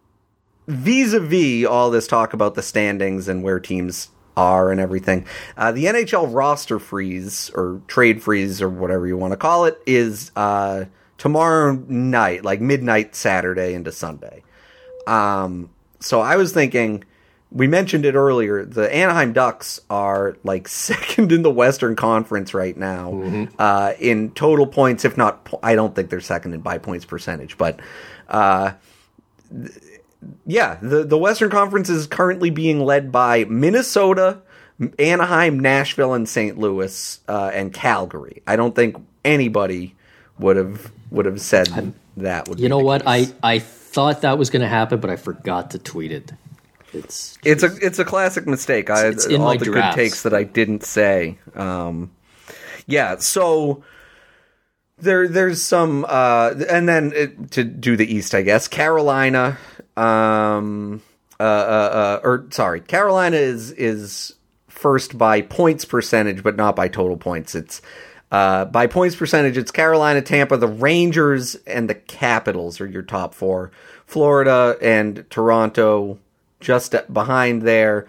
vis-a-vis all this talk about the standings and where teams are and everything. Uh, the N H L roster freeze, or trade freeze, or whatever you want to call it, is uh, tomorrow night, like midnight Saturday into Sunday. Um, so I was thinking, we mentioned it earlier, the Anaheim Ducks are like second in the Western Conference right now mm-hmm. uh, in total points, if not, po- I don't think they're second in by points percentage, but uh, th- yeah, the, the Western Conference is currently being led by Minnesota, Anaheim, Nashville, and Saint Louis, uh, and Calgary. I don't think anybody would have would have said I'm, that would you be know the what, case. I, I thought that was going to happen, but I forgot to tweet it. It's it's a it's a classic mistake. I it's in all my the drafts. Good takes that I didn't say. Um, yeah, so there there's some, uh, and then it, to do the East, I guess Carolina, um, uh, uh, uh, or sorry, Carolina is is first by points percentage, but not by total points. It's uh, by points percentage. It's Carolina, Tampa, the Rangers, and the Capitals are your top four. Florida and Toronto just behind there.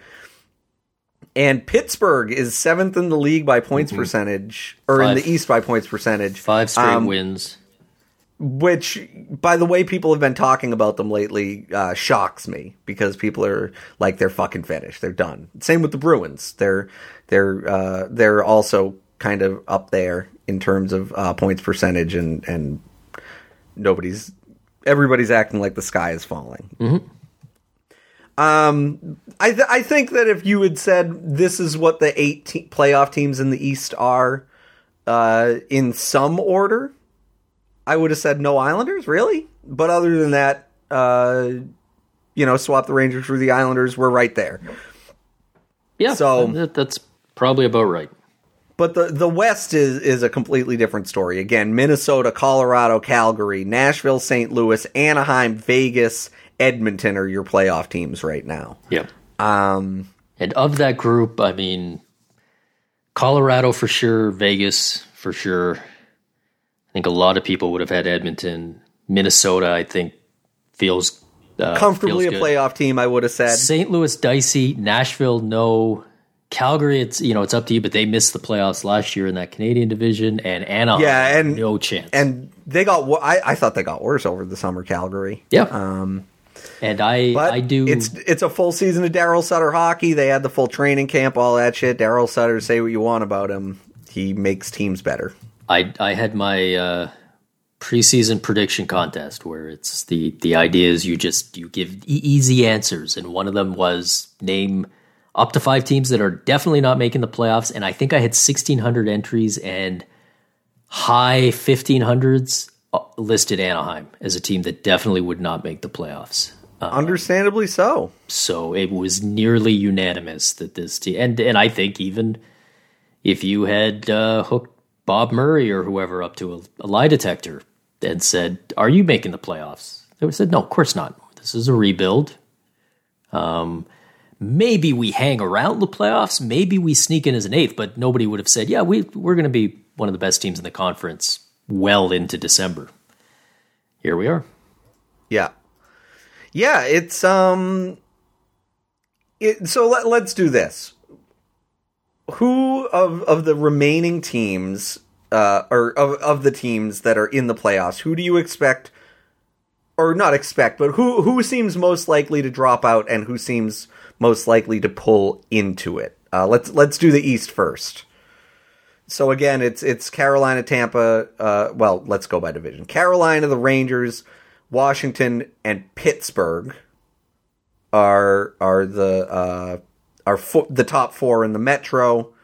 And Pittsburgh is seventh in the league by points mm-hmm. percentage, or Five. in the East by points percentage. Five straight um, wins. Which, by the way people have been talking about them lately, uh, shocks me, because people are like, they're fucking finished. They're done. Same with the Bruins. They're they're uh, they're also kind of up there in terms of uh, points percentage, and, and nobody's everybody's acting like the sky is falling. Mm-hmm. Um, I th- I think that if you had said this is what the eight te- playoff teams in the East are, uh, in some order, I would have said no Islanders, really. But other than that, uh, you know, swap the Rangers for the Islanders, we're right there. Yeah, so that, that's probably about right. But the, the West is, is a completely different story. Again, Minnesota, Colorado, Calgary, Nashville, Saint Louis, Anaheim, Vegas, Edmonton are your playoff teams right now. Yep. Um, and of that group, I mean, Colorado for sure, Vegas for sure. I think a lot of people would have had Edmonton. Minnesota, I think, feels uh, comfortably feels a playoff team, I would have said. Saint Louis, dicey. Nashville, no. Calgary, it's you know it's up to you, but they missed the playoffs last year in that Canadian division, and Anaheim, yeah, and no chance. And they got, I, I thought they got worse over the summer. Calgary, yeah. Um, and I, I do. It's it's a full season of Daryl Sutter hockey. They had the full training camp, all that shit. Daryl Sutter, say what you want about him, he makes teams better. I I had my uh, preseason prediction contest where it's the the idea is you just you give e- easy answers, and one of them was name up to five teams that are definitely not making the playoffs, and I think I had sixteen hundred entries, and high fifteen hundreds listed Anaheim as a team that definitely would not make the playoffs. Um, Understandably so. So it was nearly unanimous that this team, and and I think even if you had uh, hooked Bob Murray or whoever up to a, a lie detector and said, "Are you making the playoffs?" They would have said, "No, of course not. This is a rebuild. Um, maybe we hang around the playoffs. Maybe we sneak in as an eighth," but nobody would have said, "Yeah, we we're going to be one of the best teams in the conference well into December." Here we are. Yeah. Yeah, it's um it, so let, let's do this. Who of of the remaining teams uh or of of the teams that are in the playoffs, who do you expect, or not expect, but who who seems most likely to drop out and who seems most likely to pull into it? Uh let's let's do the East first. So again, it's it's Carolina, Tampa, uh, well, let's go by division. Carolina, the Rangers, Washington, and Pittsburgh are are the uh, are fo- the top four in the Metro.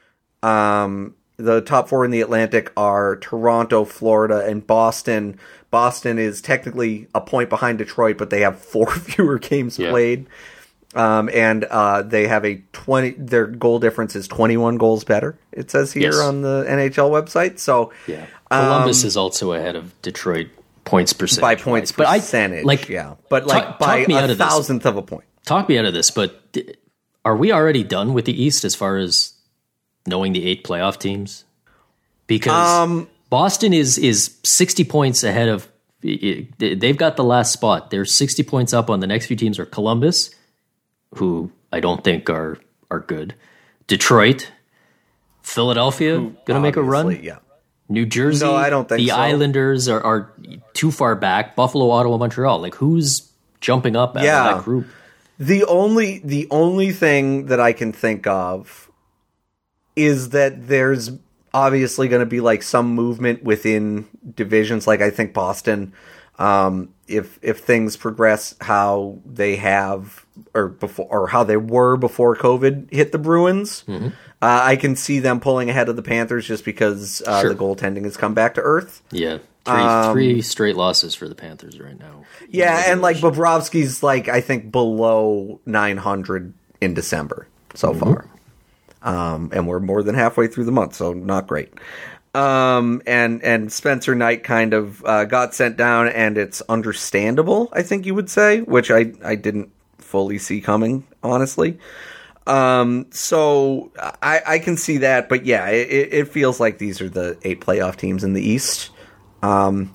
Um, the top four in the Atlantic are Toronto, Florida, and Boston. Boston is technically a point behind Detroit, but they have four fewer games yeah. played. Um, and uh, they have a twenty. Their goal difference is twenty-one goals better. It says here yes. on the N H L website. So yeah, Columbus um, is also ahead of Detroit points percentage by points but percentage. I, like, yeah, but like talk, by talk me out a of this. thousandth of a point. Talk me out of this. But are we already done with the East as far as knowing the eight playoff teams? Because um, Boston is is sixty points ahead of. They've got the last spot. They're sixty points up on the next few teams are Columbus, who I don't think are are good. Detroit, Philadelphia, going to make a run. Yeah. New Jersey, no, I don't think the so. Islanders are, are too far back. Buffalo, Ottawa, Montreal. Like, who's jumping up out yeah. of that group? The only the only thing that I can think of is that there's obviously going to be like some movement within divisions. Like I think Boston, um, if if things progress how they have or before or how they were before COVID hit the Bruins, mm-hmm. uh, I can see them pulling ahead of the Panthers just because uh, sure. the goaltending has come back to earth. Yeah, three, um, three straight losses for the Panthers right now. Yeah, and like Bobrovsky's like I think below nine hundred in December so mm-hmm. far. Um, and we're more than halfway through the month, so not great. Um, and, and Spencer Knight kind of, uh, got sent down, and it's understandable, I think you would say, which I, I didn't fully see coming, honestly. Um, so I, I can see that, but yeah, it, it feels like these are the eight playoff teams in the East. Um,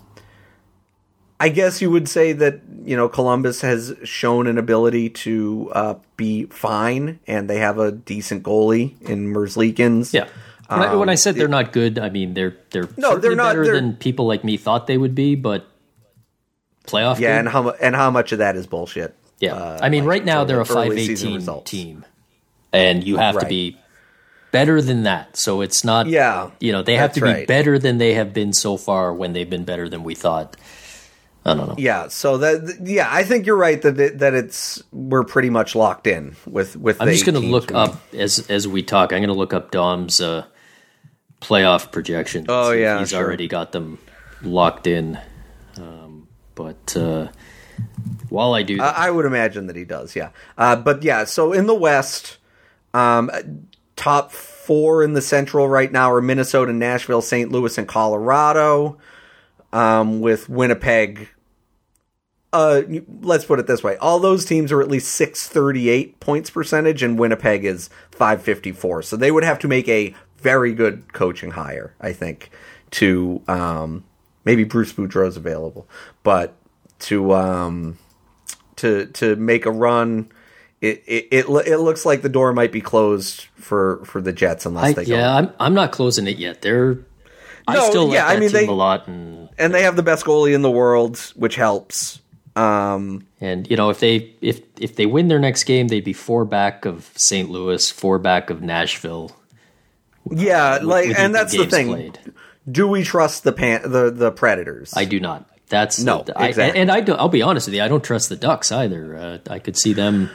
I guess you would say that, you know, Columbus has shown an ability to uh, be fine, and they have a decent goalie in Merzlikins. Yeah. When, um, I, when I said they're not good, I mean they're they're no, they're not better they're, than people like me thought they would be, but playoff. Yeah, good? and how and how much of that is bullshit? Yeah, uh, I mean, like right now they're a five eighteen team, and you have right. to be better than that. So it's not. Yeah, you know they have to be right. better than they have been so far when they've been better than we thought. I don't know. Yeah, so that yeah, I think you're right that it, that it's we're pretty much locked in with with. I'm the just going to look we, up as as we talk. I'm going to look up Dom's uh, playoff projections. Oh yeah, he's sure. already got them locked in. Um, but uh, while I do, that, I would imagine that he does. Yeah, uh, but yeah. So in the West, um, top four in the Central right now are Minnesota, Nashville, Saint Louis, and Colorado. Um, with Winnipeg, uh, let's put it this way. All those teams are at least six thirty-eight points percentage, and Winnipeg is five fifty-four. So they would have to make a very good coaching hire, I think, to, um, maybe Bruce Boudreau's available, but to, um, to, to make a run. It, it, it, it looks like the door might be closed for, for the Jets unless I, they go. Yeah, I'm, I'm not closing it yet. They're, I no, still like yeah, that I mean, team they, a lot, and and they have the best goalie in the world, which helps. Um, and you know, if they if if they win their next game, they'd be four back of Saint Louis, four back of Nashville. Yeah, uh, with, like, with and that's the thing. Played. Do we trust the pan- the the Predators? I do not. That's no, the, I, exactly. And I do, I'll be honest with you, I don't trust the Ducks either. Uh, I could see them.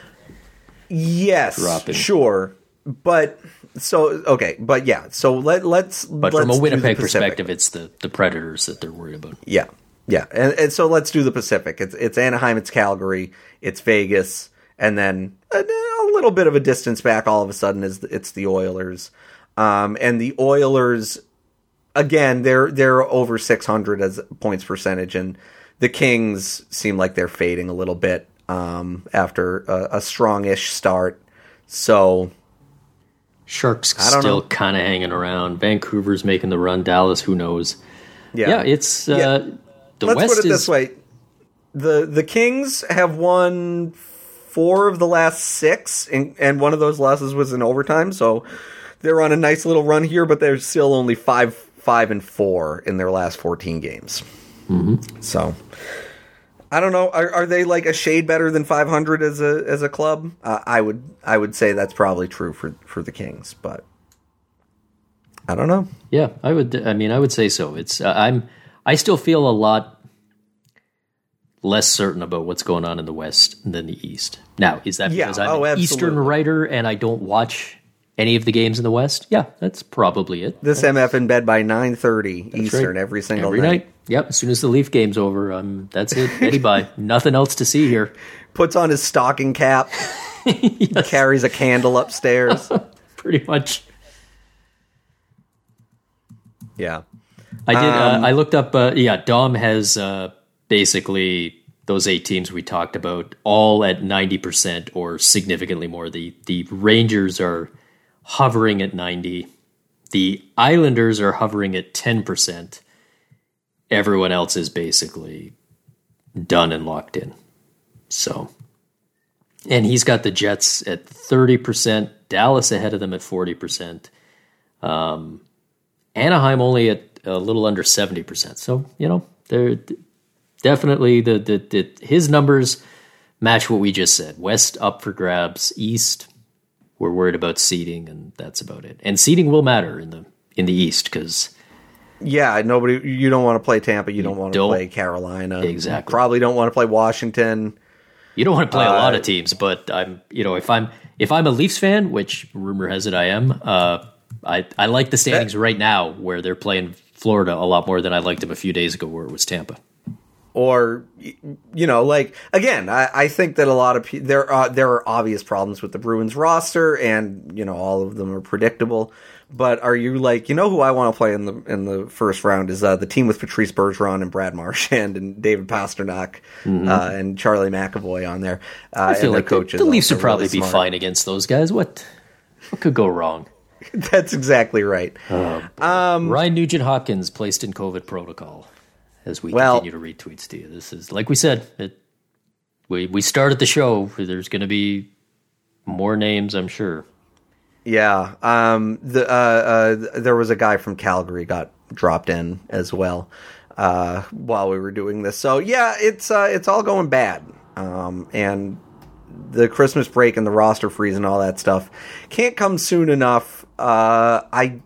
Yes, dropping. Sure, but. So okay, but yeah. So let let's. But let's from a Winnipeg do perspective, it's the, the Predators that they're worried about. Yeah, yeah, and, and so let's do the Pacific. It's it's Anaheim, it's Calgary, it's Vegas, and then a, a little bit of a distance back. All of a sudden, is it's the Oilers, um, and the Oilers again, they're they're over six hundred as points percentage, and the Kings seem like they're fading a little bit um, after a, a strong-ish start. So Sharks still kind of hanging around. Vancouver's making the run. Dallas, who knows? Yeah, yeah it's uh, yeah. the Let's West put it is, this way: the the Kings have won four of the last six, and, and one of those losses was in overtime. So they're on a nice little run here, but they're still only five five and four in their last fourteen games. Mm-hmm. So I don't know. Are, are they like a shade better than five hundred as a as a club? Uh, I would I would say that's probably true for, for the Kings, but I don't know. Yeah, I would. I mean, I would say so. It's uh, I'm. I still feel a lot less certain about what's going on in the West than the East. Now, is that because yeah. I'm oh, an Eastern writer and I don't watch any of the games in the West? Yeah, that's probably it. This M F in bed by nine thirty Eastern right. every single every night. night. Yep, as soon as the Leaf game's over, um, that's it. Eddie bye. Nothing else to see here. Puts on his stocking cap. Yes. Carries a candle upstairs. Pretty much. Yeah. I did. Um, uh, I looked up. Uh, yeah, Dom has uh, basically those eight teams we talked about, all at ninety percent or significantly more. The the Rangers are hovering at ninety. The Islanders are hovering at ten percent. Everyone else is basically done and locked in. So, and he's got the Jets at thirty percent. Dallas ahead of them at forty percent. Um, Anaheim only at a little under seventy percent. So, you know, they're definitely the, the, the his numbers match what we just said. West up for grabs. East, we're worried about seeding, and that's about it. And seeding will matter in the in the East because yeah, nobody. You don't want to play Tampa. You, you don't want to don't, play Carolina. Exactly. You probably don't want to play Washington. You don't want to play uh, a lot of teams, but I'm you know if I'm if I'm a Leafs fan, which rumor has it I am. Uh, I, I like the standings that, right now where they're playing Florida a lot more than I liked them a few days ago where it was Tampa. Or, you know, like, again, I, I think that a lot of people, there are, there are obvious problems with the Bruins roster and, you know, all of them are predictable. But are you like, you know who I want to play in the in the first round is uh, the team with Patrice Bergeron and Brad Marchand and David Pasternak mm-hmm. uh, and Charlie McAvoy on there. Uh, I feel and like coaches the, the Leafs would probably really be smart. fine against those guys. What, what could go wrong? That's exactly right. Uh, um, Ryan Nugent-Hopkins placed in COVID protocol as we well, continue to read tweets to you. This is, like we said, it, we, we started the show. There's going to be more names, I'm sure. Yeah. Um, the, uh, uh, there was a guy from Calgary got dropped in as well uh, while we were doing this. So, yeah, it's uh, it's all going bad. Um, and the Christmas break and the roster freeze and all that stuff can't come soon enough. Uh, I,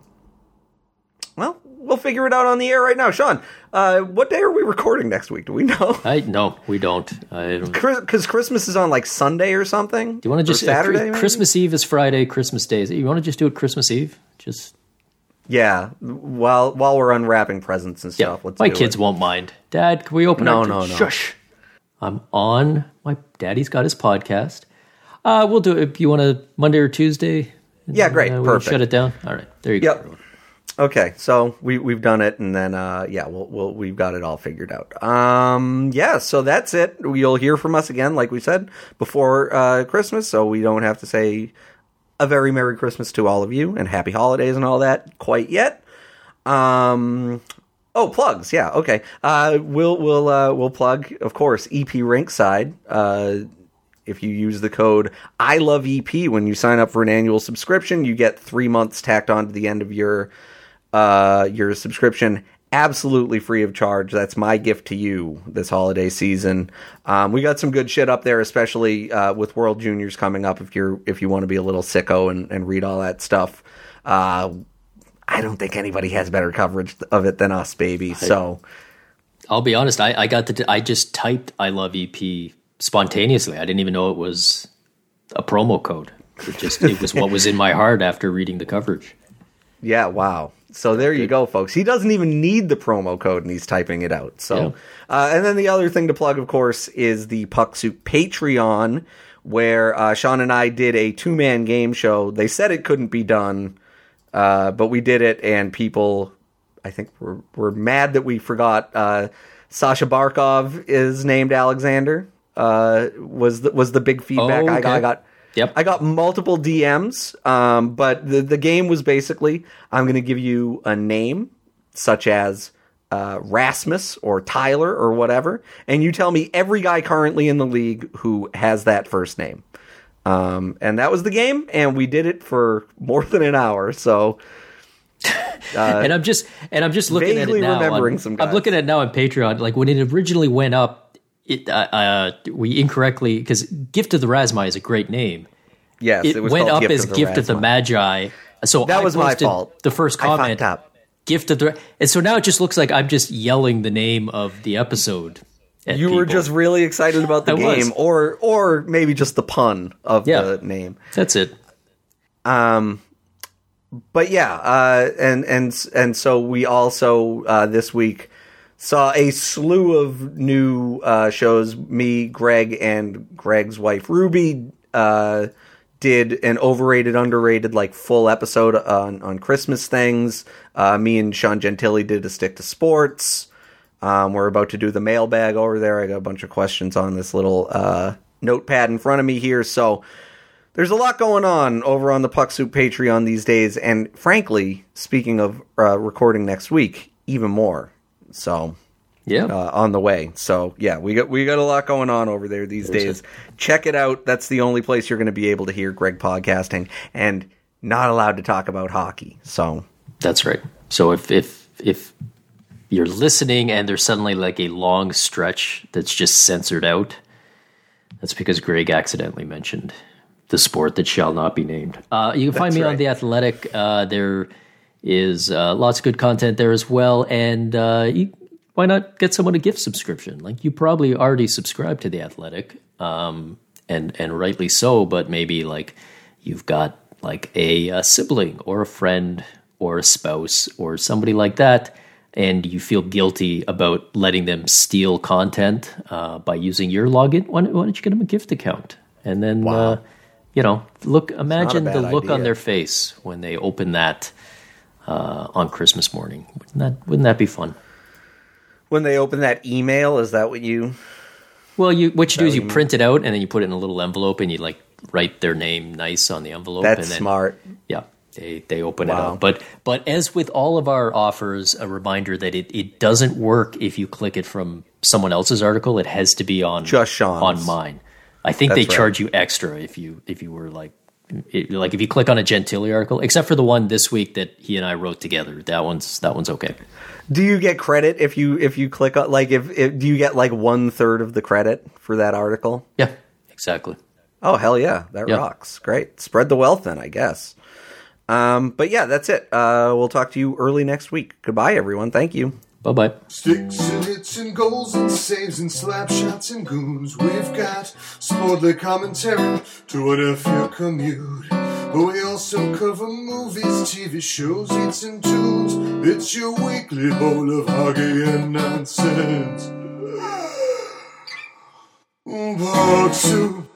well, we'll figure it out on the air right now. Sean, uh, what day are we recording next week? Do we know? I no, we don't. I don't. Because Christmas is on like Sunday or something. Do you want to just or Saturday? Uh, Christmas Eve is Friday. Christmas Day. You want to just do it Christmas Eve? Just yeah. While while we're unwrapping presents and stuff. Yeah, let's my do kids it. won't mind. Dad, can we open? No, our no, no. Shush. I'm on. My daddy's got his podcast. Uh, we'll do it if you want to Monday or Tuesday. Yeah, great. Uh, Perfect. Shut it down. All right. There you yep. go. Everyone. Okay, so we we've done it, and then uh, yeah, we'll, we'll we've got it all figured out. Um, yeah, so that's it. You'll hear from us again, like we said before uh, Christmas, so we don't have to say a very Merry Christmas to all of you and Happy Holidays and all that quite yet. Um, oh, plugs, yeah, okay. Uh, we'll we'll uh, we'll plug, of course, E P Rinkside. Uh, If you use the code I love E P when you sign up for an annual subscription, you get three months tacked on to the end of your uh, your subscription, absolutely free of charge. That's my gift to you this holiday season. Um, we got some good shit up there, especially uh, with World Juniors coming up. If you're if you want to be a little sicko and, and read all that stuff, uh, I don't think anybody has better coverage of it than us, baby. So I'll be honest. I, I got the I just typed I love E P. Spontaneously. I didn't even know it was a promo code. It just it was what was in my heart after reading the coverage. Yeah, wow. So there you go, folks. He doesn't even need the promo code, and he's typing it out. So, yeah. uh, and then the other thing to plug, of course, is the Puck Soup Patreon, where uh, Sean and I did a two-man game show. They said it couldn't be done, uh, but we did it, and people I think we're we're mad that we forgot uh, Sasha Barkov is named Alexander. Uh, was the, was the big feedback oh, okay. I got. I got Yep. I got multiple D Ms, um, but the the game was basically I'm going to give you a name such as uh, Rasmus or Tyler or whatever, and you tell me every guy currently in the league who has that first name. Um, and that was the game, and we did it for more than an hour. So, uh, and I'm just and I'm just looking at it now. Remembering on, some guys. I'm looking at it now on Patreon. Like when it originally went up. It, uh, uh, we incorrectly, because Gift of the Razmai is a great name. Yes, it, it was went up Gift as of the Gift of the Razmai. Magi. So that I was my posted fault. The first comment, I fucked up. Gift of the, and so now it just looks like I'm just yelling the name of the episode. At you people. were just really excited about the I game, was. or or maybe just the pun of Yeah. the name. That's it. Um, but yeah, uh, and and and so we also uh, this week saw a slew of new uh, shows. Me, Greg, and Greg's wife Ruby uh, did an overrated, underrated, like full episode on on Christmas things. Uh, me and Sean Gentili did a stick to sports. Um, we're about to do the mailbag over there. I got a bunch of questions on this little uh, notepad in front of me here. So there's a lot going on over on the Puck Soup Patreon these days. And frankly, speaking of uh, recording next week, even more. So Yeah. uh, on the way. So yeah, we got we got a lot going on over there these There's days. it. Check it out. That's the only place you're going to be able to hear Greg podcasting and not allowed to talk about hockey. So That's right. So if if if you're listening and there's suddenly like a long stretch that's just censored out, that's because Greg accidentally mentioned the sport that shall not be named. Uh, you can find That's me on right. The Athletic. Uh, there is uh, lots of good content there as well. And uh, you, why not get someone a gift subscription? Like you probably already subscribe to The Athletic, um, and and rightly so. But maybe like you've got like a, a sibling or a friend or a spouse or somebody like that, and you feel guilty about letting them steal content uh, by using your login. Why, why don't you get them a gift account? And then, Wow. uh, you know, look. Imagine bad the look on idea. their face when they open that uh, on Christmas morning. Wouldn't that Wouldn't that be fun? when they open that email, is that what you... Well, you what you do is what you you print it out and then you put it in a little envelope and you like write their name nice on the envelope. That's and then, smart. Yeah, they they open it Wow. up. But but as with all of our offers, a reminder that it, it doesn't work if you click it from someone else's article. It has to be on Just Sean's. on mine. I think That's they right. charge you extra if you if you were like it, like if you click on a Gentili article, except for the one this week that he and I wrote together. That one's that one's okay. Do you get credit if you if you click on, like, if, if do you get like one third of the credit for that article? Yeah, exactly. Oh, hell yeah. That Yeah. rocks. Great. Spread the wealth then, I guess. Um, but yeah, that's it. Uh, we'll talk to you early next week. Goodbye, everyone. Thank you. Bye bye. Sticks and hits and goals and saves and slap shots and goons. We've got sportly commentary to what if you commute. But we also cover movies, T V shows, hits and tunes. It's your weekly bowl of hockey and nonsense. Puck Soup.